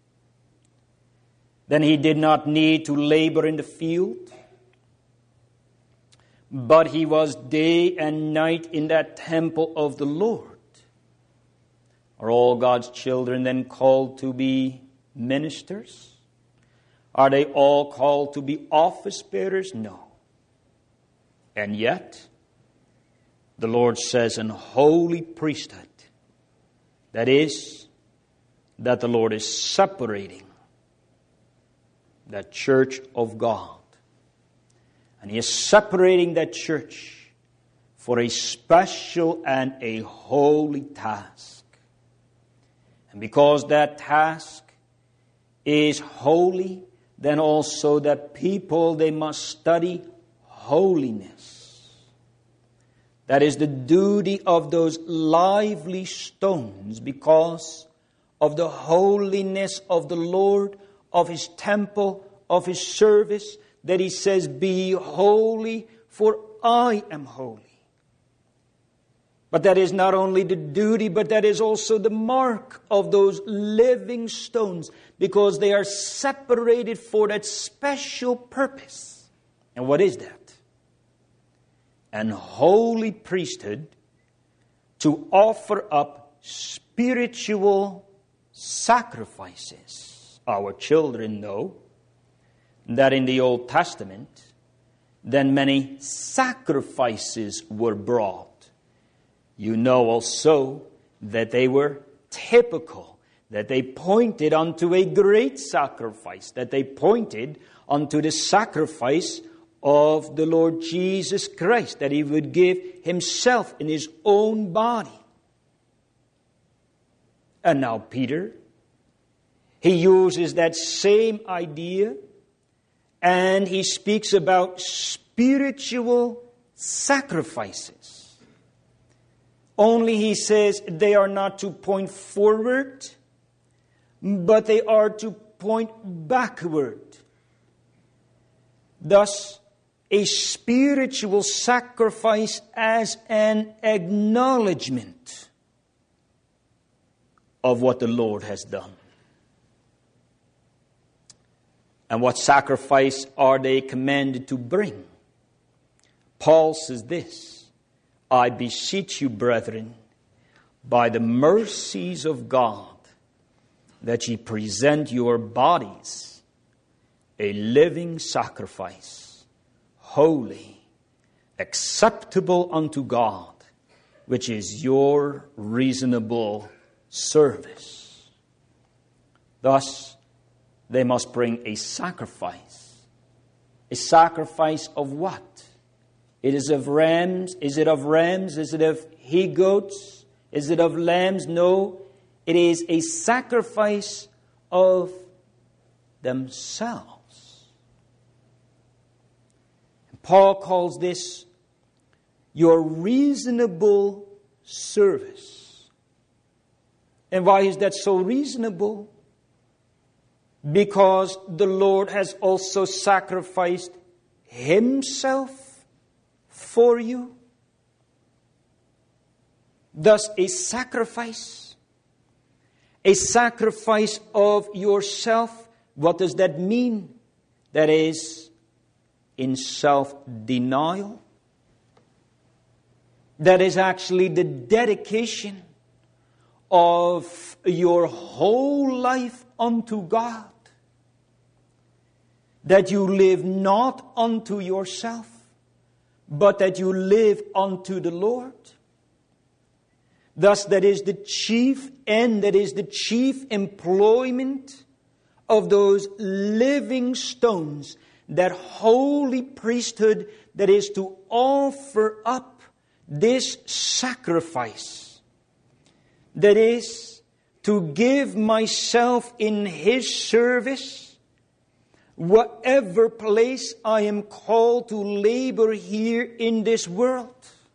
Then he did not need to labor in the field, but he was day and night in that temple of the Lord. Are all God's children then called to be ministers? Are they all called to be office bearers? No. And yet, the Lord says an holy priesthood. That is, that the Lord is separating that church of God. And He is separating that church for a special and a holy task. And because that task is holy, then also that people, they must study holiness. That is the duty of those lively stones, because of the holiness of the Lord, of His temple, of His service, that He says, "Be holy, for I am holy." But that is not only the duty, but that is also the mark of those living stones, because they are separated for that special purpose. And what is that? An holy priesthood to offer up spiritual sacrifices. Our children know that in the Old Testament, then many sacrifices were brought. You know also that they were typical, that they pointed unto a great sacrifice, that they pointed unto the sacrifice of the Lord Jesus Christ, that He would give Himself in His own body. And now Peter, he uses that same idea, and he speaks about spiritual sacrifices. Only he says they are not to point forward, but they are to point backward. Thus, a spiritual sacrifice as an acknowledgement of what the Lord has done. And what sacrifice are they commanded to bring? Paul says this: "I beseech you, brethren, by the mercies of God, that ye present your bodies a living sacrifice, holy, acceptable unto God, which is your reasonable service." Thus, they must bring a sacrifice. A sacrifice of what? It is of rams. Is it of rams? Is it of he-goats? Is it of lambs? No. It is a sacrifice of themselves. And Paul calls this your reasonable service. And why is that so reasonable? Because the Lord has also sacrificed Himself for you. Thus, a sacrifice of yourself. What does that mean? That is in self-denial. That is actually the dedication of your whole life unto God. That you live not unto yourself, but that you live unto the Lord. Thus, that is the chief end, that is the chief employment of those living stones, that holy priesthood that is to offer up this sacrifice. That is to give myself in His service, whatever place I am called to labor here in this world.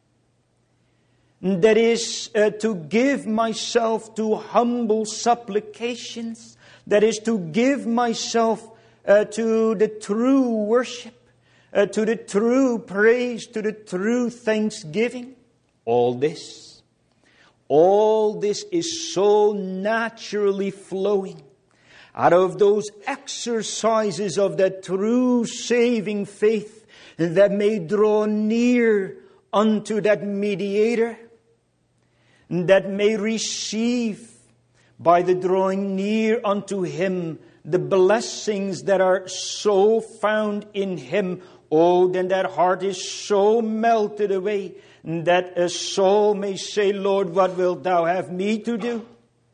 That is to give myself to humble supplications. That is to give myself to the true worship, to the true praise, to the true thanksgiving. All this All this is so naturally flowing out of those exercises of that true saving faith that may draw near unto that mediator, that may receive by the drawing near unto him the blessings that are so found in him. Oh, then that heart is so melted away that a soul may say, Lord, what wilt thou have me to do?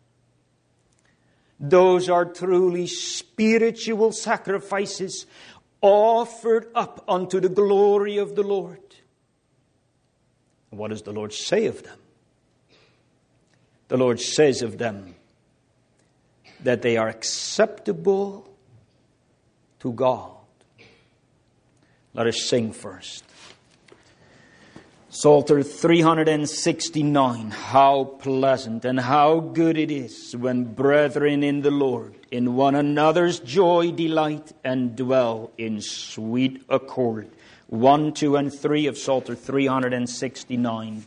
Those are truly spiritual sacrifices offered up unto the glory of the Lord. What does the Lord say of them? The Lord says of them that they are acceptable to God. Let us sing first. Psalter 369, how pleasant and how good it is when brethren in the Lord in one another's joy delight and dwell in sweet accord. 1, 2, and 3 of Psalter 369.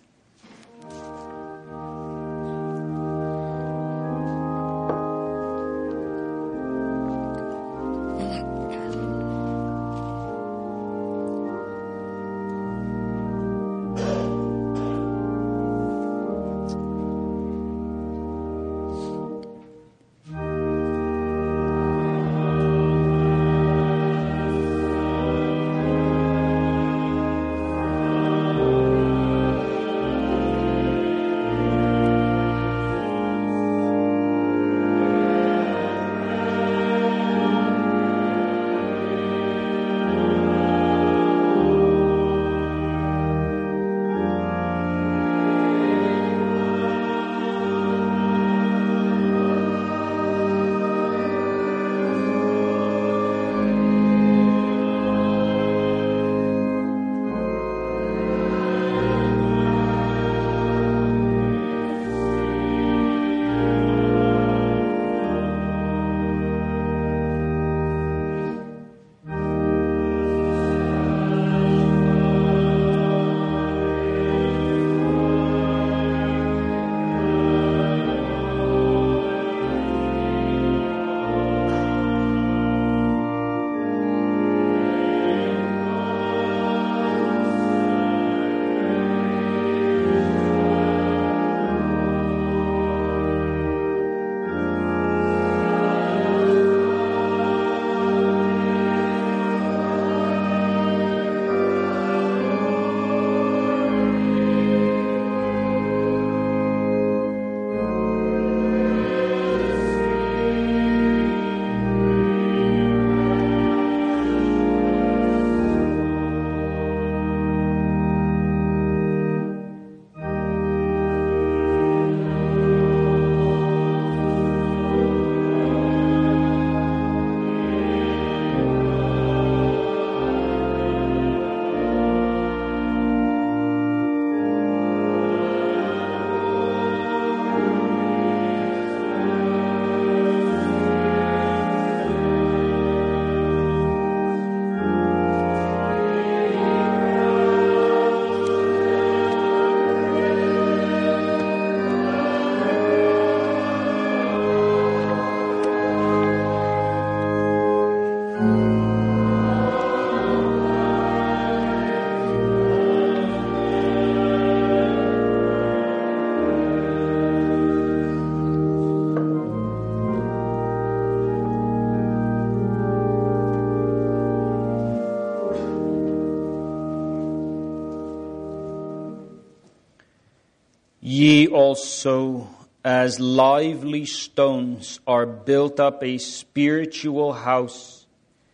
Ye also, as lively stones, are built up a spiritual house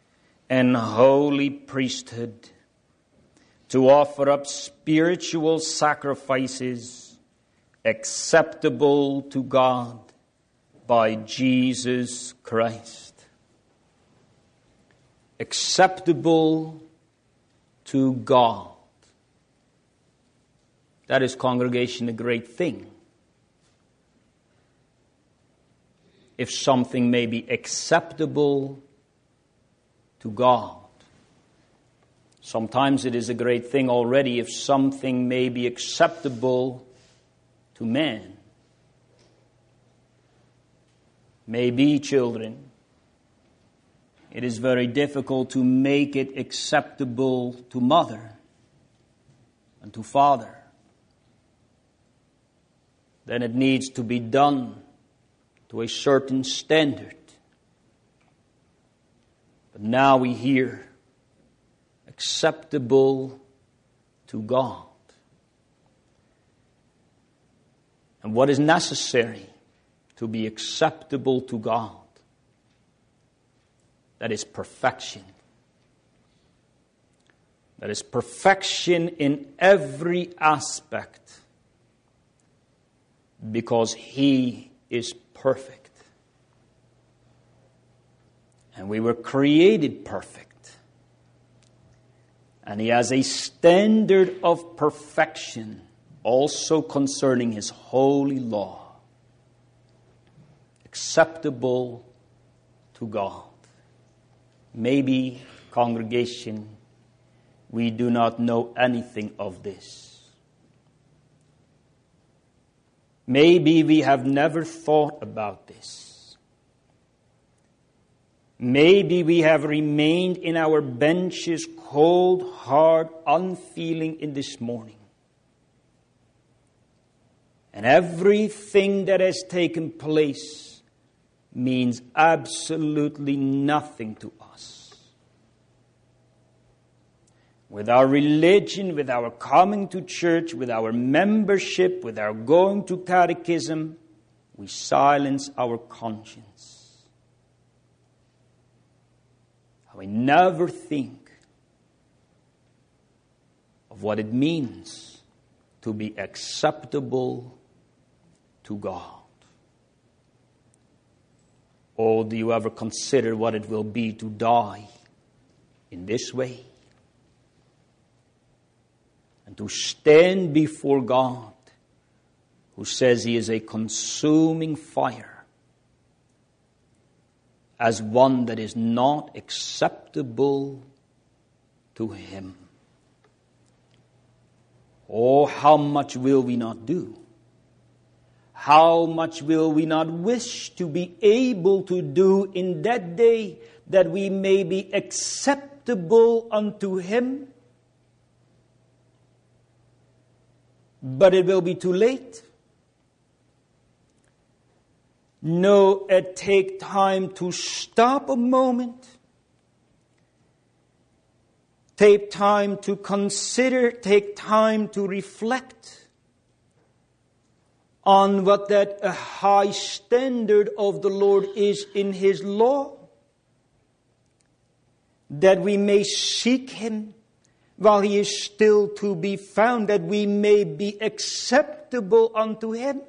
and holy priesthood, to offer up spiritual sacrifices acceptable to God by Jesus Christ. Acceptable to God. That is, congregation, a great thing. If something may be acceptable to God. Sometimes it is a great thing already if something may be acceptable to man. Maybe, children, it is very difficult to make it acceptable to mother and to father. Then it needs to be done to a certain standard. But now we hear acceptable to God. And what is necessary to be acceptable to God? That is perfection. That is perfection in every aspect, because He is perfect. And we were created perfect. And He has a standard of perfection also concerning His holy law, acceptable to God. Maybe, congregation, we do not know anything of this. Maybe we have never thought about this. Maybe we have remained in our benches, cold, hard, unfeeling in this morning. And everything that has taken place means absolutely nothing to us. With our religion, with our coming to church, with our membership, with our going to catechism, we silence our conscience. We never think of what it means to be acceptable to God. Or do you ever consider what it will be to die in this way? And to stand before God, who says He is a consuming fire, as one that is not acceptable to Him. Oh, how much will we not do? How much will we not wish to be able to do in that day, that we may be acceptable unto Him? But it will be too late. No, take time to stop a moment. Take time to consider, take time to reflect on what that high standard of the Lord is in His law. That we may seek Him while He is still to be found, that we may be acceptable unto Him.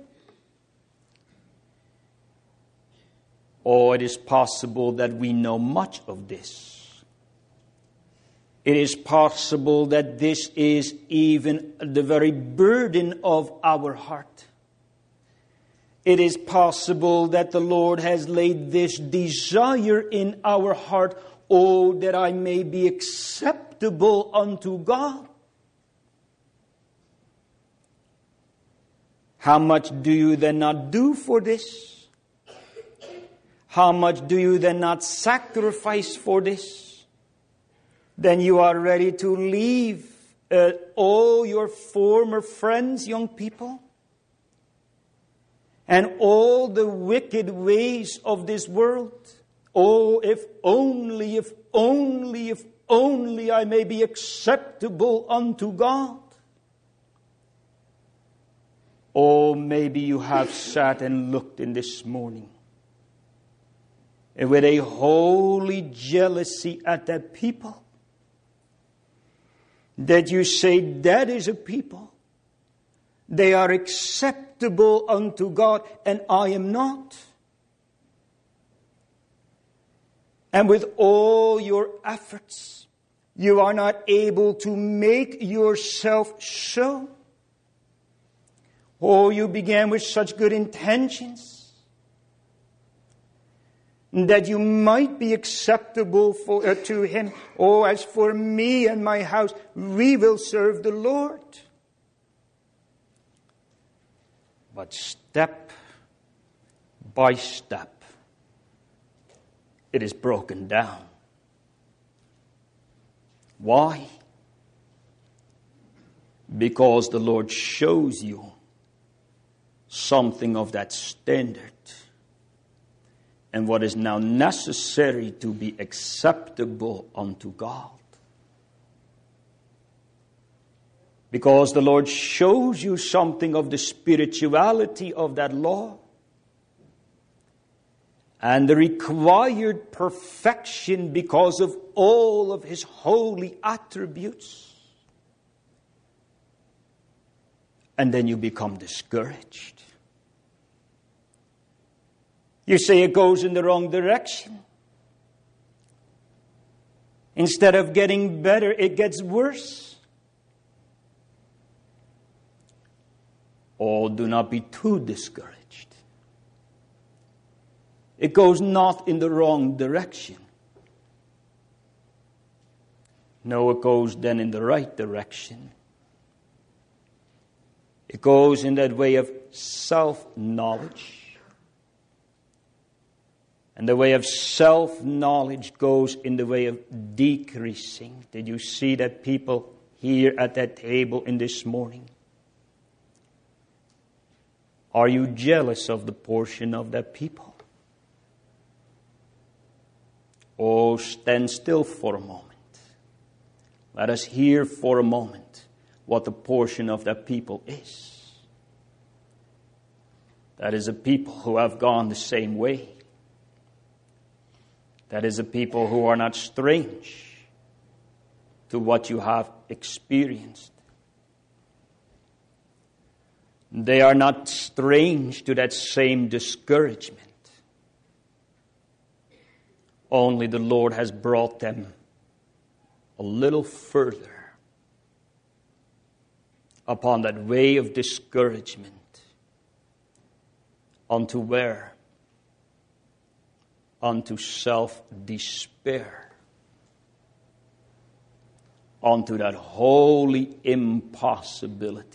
Or it is possible that we know much of this. It is possible that this is even the very burden of our heart. It is possible that the Lord has laid this desire in our heart, oh, that I may be acceptable unto God. How much do you then not do for this? How much do you then not sacrifice for this? Then you are ready to leave all your former friends, young people, and all the wicked ways of this world. Oh, if only I may be acceptable unto God. Oh, maybe you have sat and looked in this morning and with a holy jealousy at that people, that you say, that is a people. They are acceptable unto God, and I am not. And with all your efforts, you are not able to make yourself so. Oh, you began with such good intentions, that you might be acceptable to Him. Oh, as for me and my house, we will serve the Lord. But step by step, it is broken down. Why? Because the Lord shows you something of that standard and what is now necessary to be acceptable unto God. Because the Lord shows you something of the spirituality of that law and the required perfection because of all of His holy attributes. And then you become discouraged. You say it goes in the wrong direction. Instead of getting better, it gets worse. Oh, do not be too discouraged. It goes not in the wrong direction. No, it goes then in the right direction. It goes in that way of self-knowledge. And the way of self-knowledge goes in the way of decreasing. Did you see that people here at that table in this morning? Are you jealous of the portion of that people? Oh, stand still for a moment. Let us hear for a moment what the portion of that people is. That is a people who have gone the same way. That is a people who are not strange to what you have experienced. They are not strange to that same discouragement. Only the Lord has brought them a little further upon that way of discouragement. Unto where? Unto self-despair. Unto that holy impossibility.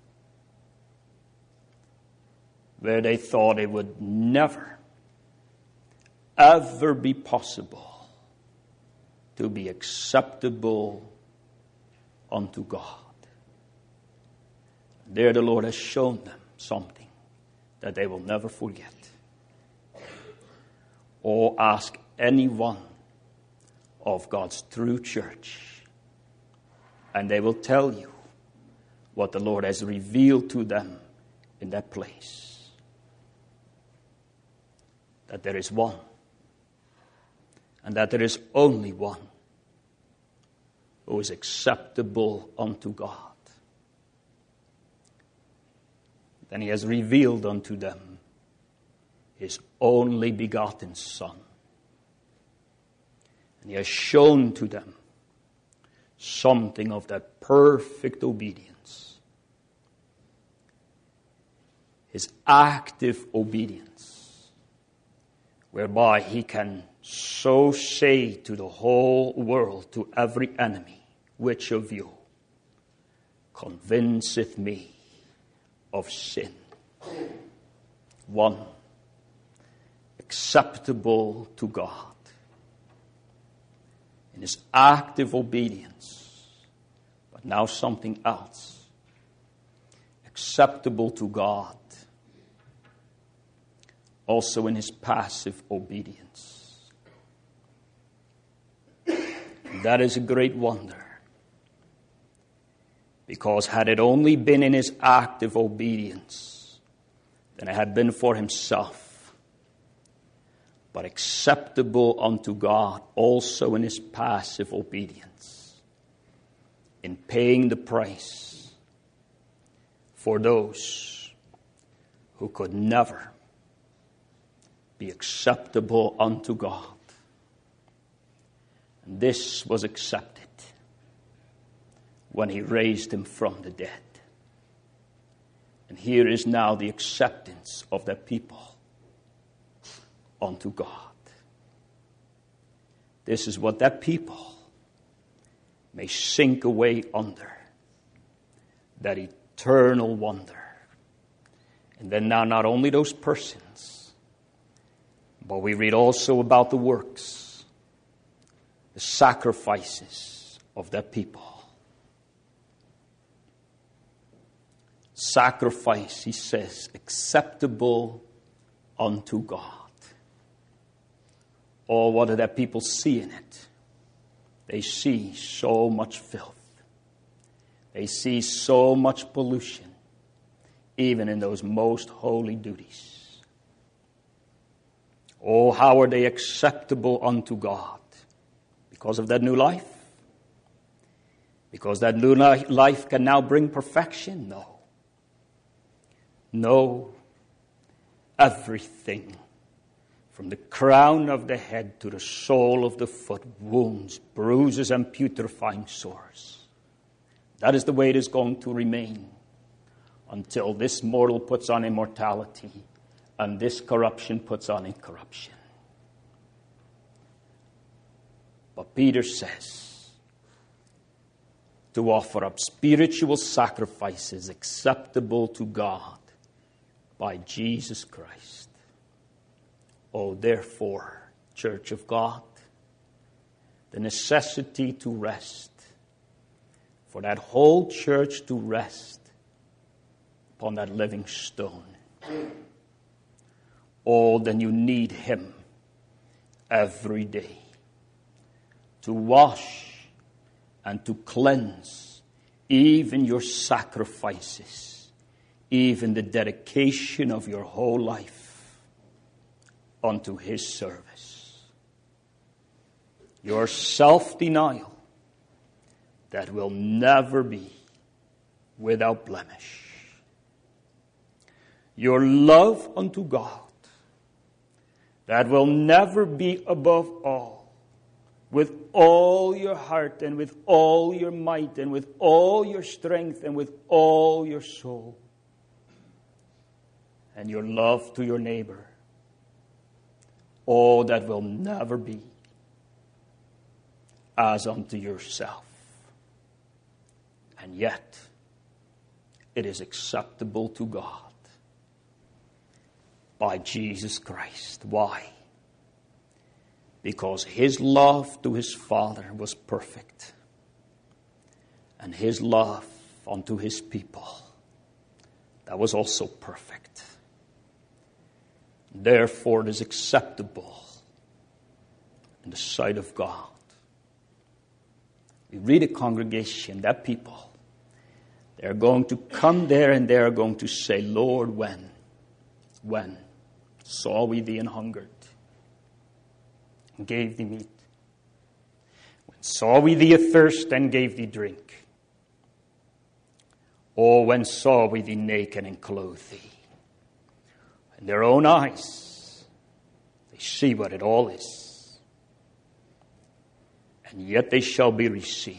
Where they thought it would never, ever be possible to be acceptable unto God. There the Lord has shown them something that they will never forget. Or ask any one of God's true church, and they will tell you what the Lord has revealed to them in that place. That there is one, and that there is only one who is acceptable unto God. Then He has revealed unto them His only begotten Son. And He has shown to them something of that perfect obedience. His active obedience. Whereby He can so say to the whole world, to every enemy, which of you convinceth me of sin? One, acceptable to God. In His active obedience. But now something else. Acceptable to God. Also in His passive obedience. That is a great wonder. Because had it only been in His active obedience, then it had been for Himself. But acceptable unto God also in His passive obedience. In paying the price for those who could never be acceptable unto God. And this was accepted when He raised Him from the dead. And here is now the acceptance of the people unto God. This is what that people may sink away under. That eternal wonder. And then now not only those persons, But we read also about the works, the sacrifices of that people. Sacrifice, he says, acceptable unto God. Oh, what do that people see in it? They see so much filth. They see so much pollution, even in those most holy duties. Oh, how are they acceptable unto God? Because of that new life? Because that new life can now bring perfection? No. No. Everything, from the crown of the head to the sole of the foot, wounds, bruises, and putrefying sores. That is the way it is going to remain until this mortal puts on immortality and this corruption puts on incorruption. But Peter says to offer up spiritual sacrifices acceptable to God by Jesus Christ. Oh, therefore, Church of God, the necessity to rest, for that whole church to rest upon that living stone. Oh, then you need him every day to wash and to cleanse even your sacrifices, even the dedication of your whole life unto his service. Your self-denial that will never be without blemish. Your love unto God that will never be above all, with all your heart and with all your might and with all your strength and with all your soul. And your love to your neighbor, oh, that will never be as unto yourself. And yet, it is acceptable to God by Jesus Christ. Why? Because his love to his Father was perfect. And his love unto his people, that was also perfect. Therefore, it is acceptable in the sight of God. We read a congregation, that people, they're going to come there and they're going to say, Lord, when saw we thee and hungered and gave thee meat? When saw we thee athirst and gave thee drink? Or when saw we thee naked and clothed thee? In their own eyes, they see what it all is. And yet they shall be received.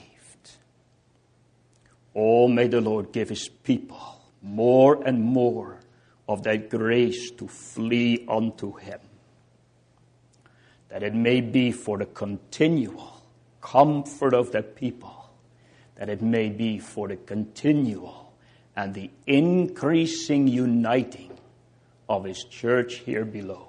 Oh, may the Lord give his people more and more of that grace to flee unto him, that it may be for the continual comfort of that people, that it may be for the continual and the increasing uniting of his church here below,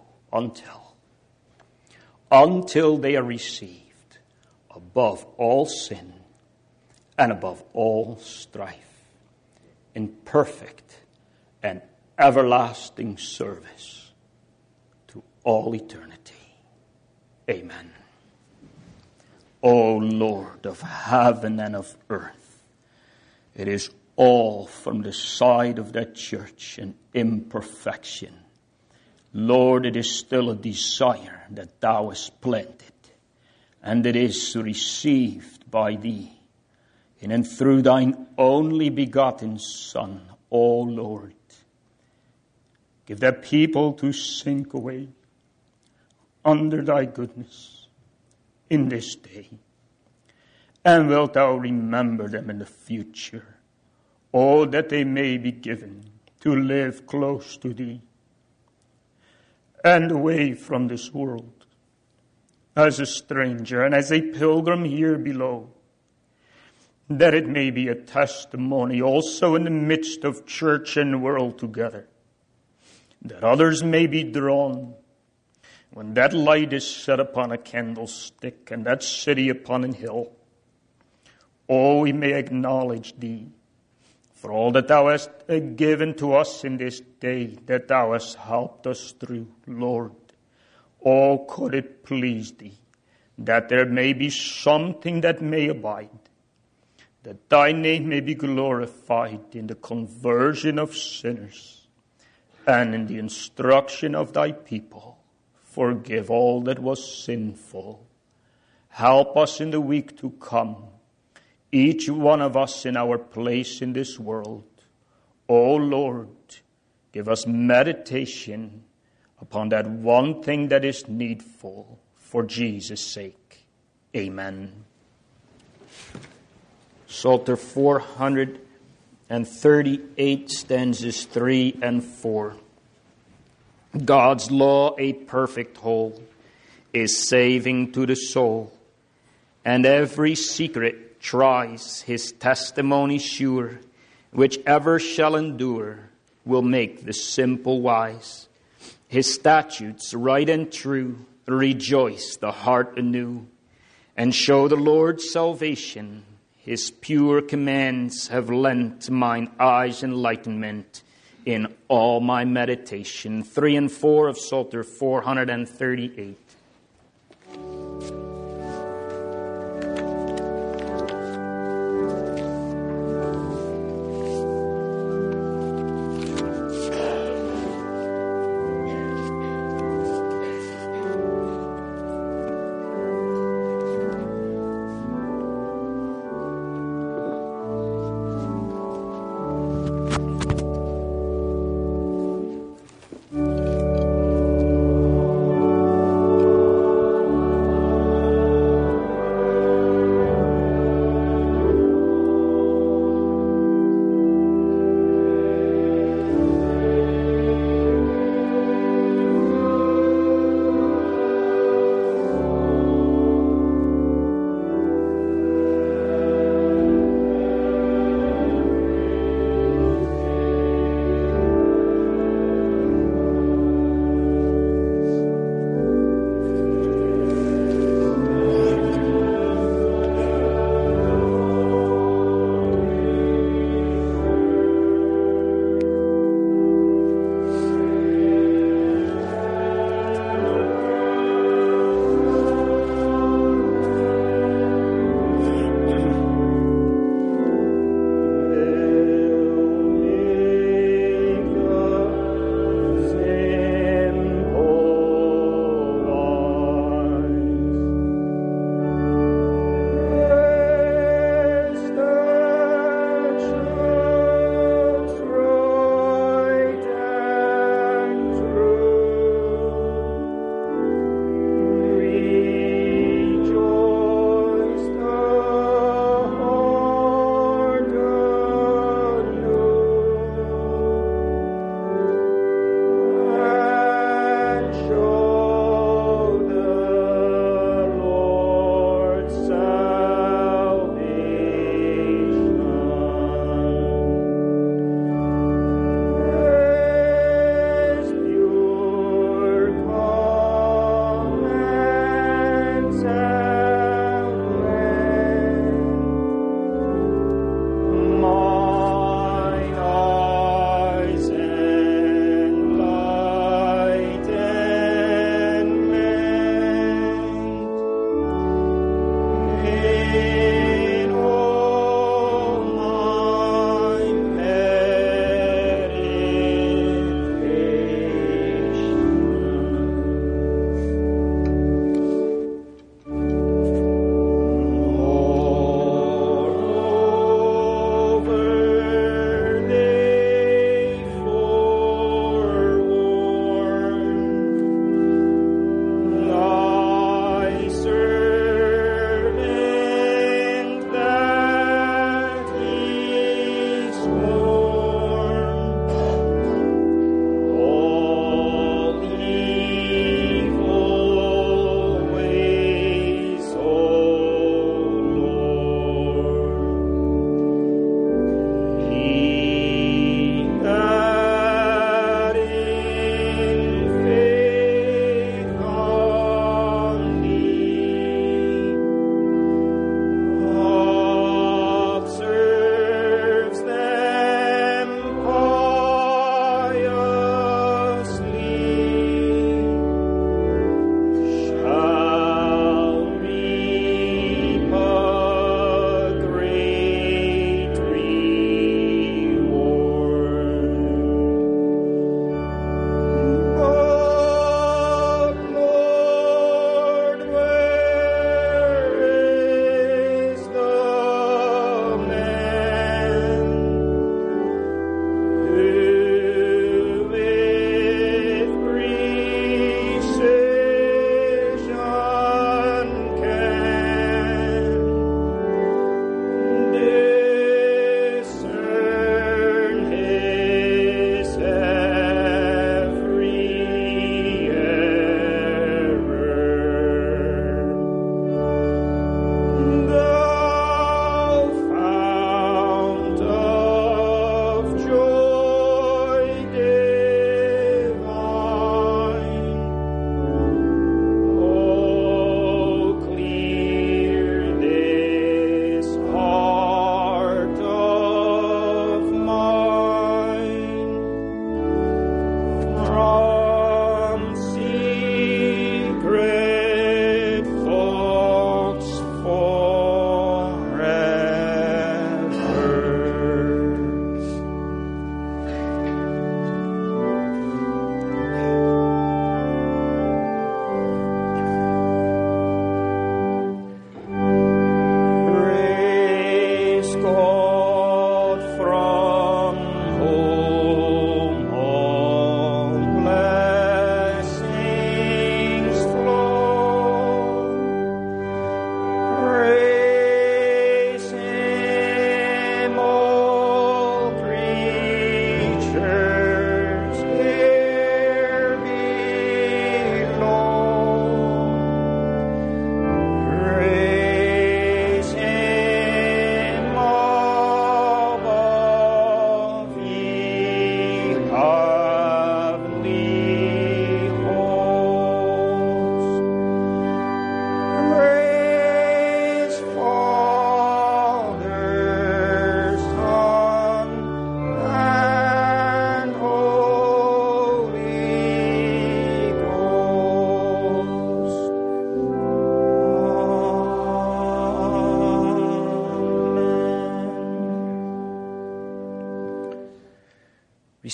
until they are received above all sin and above all strife in perfect and everlasting service to all eternity. Amen. O Lord of heaven and of earth, it is all from the side of that church an imperfection. Lord, it is still a desire that thou hast planted, and it is received by thee in and through thine only begotten Son, O Lord. Give that people to sink away under thy goodness in this day. And wilt thou remember them in the future? Oh, that they may be given to live close to thee and away from this world as a stranger and as a pilgrim here below, that it may be a testimony also in the midst of church and world together, that others may be drawn when that light is set upon a candlestick and that city upon an hill, oh, we may acknowledge thee for all that thou hast given to us in this day, that thou hast helped us through, Lord. Oh, could it please thee that there may be something that may abide, that thy name may be glorified in the conversion of sinners and in the instruction of thy people. Forgive all that was sinful. Help us in the week to come, each one of us in our place in this world. O Lord, give us meditation upon that one thing that is needful for Jesus' sake. Amen. Psalter 438, stanzas 3 and 4. God's law, a perfect whole, is saving to the soul, and every secret tries his testimony sure, which ever shall endure will make the simple wise. His statutes right and true rejoice the heart anew, and show the Lord's salvation. His pure commands have lent mine eyes enlightenment in all my meditation. 3 and 4 of Psalter 438.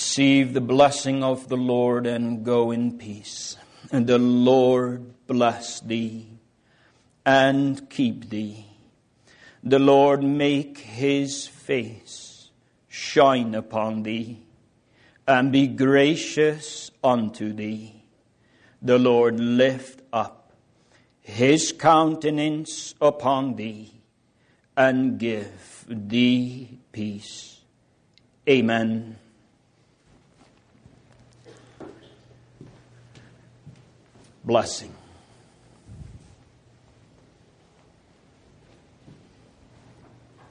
Receive the blessing of the Lord and go in peace. And the Lord bless thee and keep thee. The Lord make his face shine upon thee and be gracious unto thee. The Lord lift up his countenance upon thee and give thee peace. Amen. Blessing.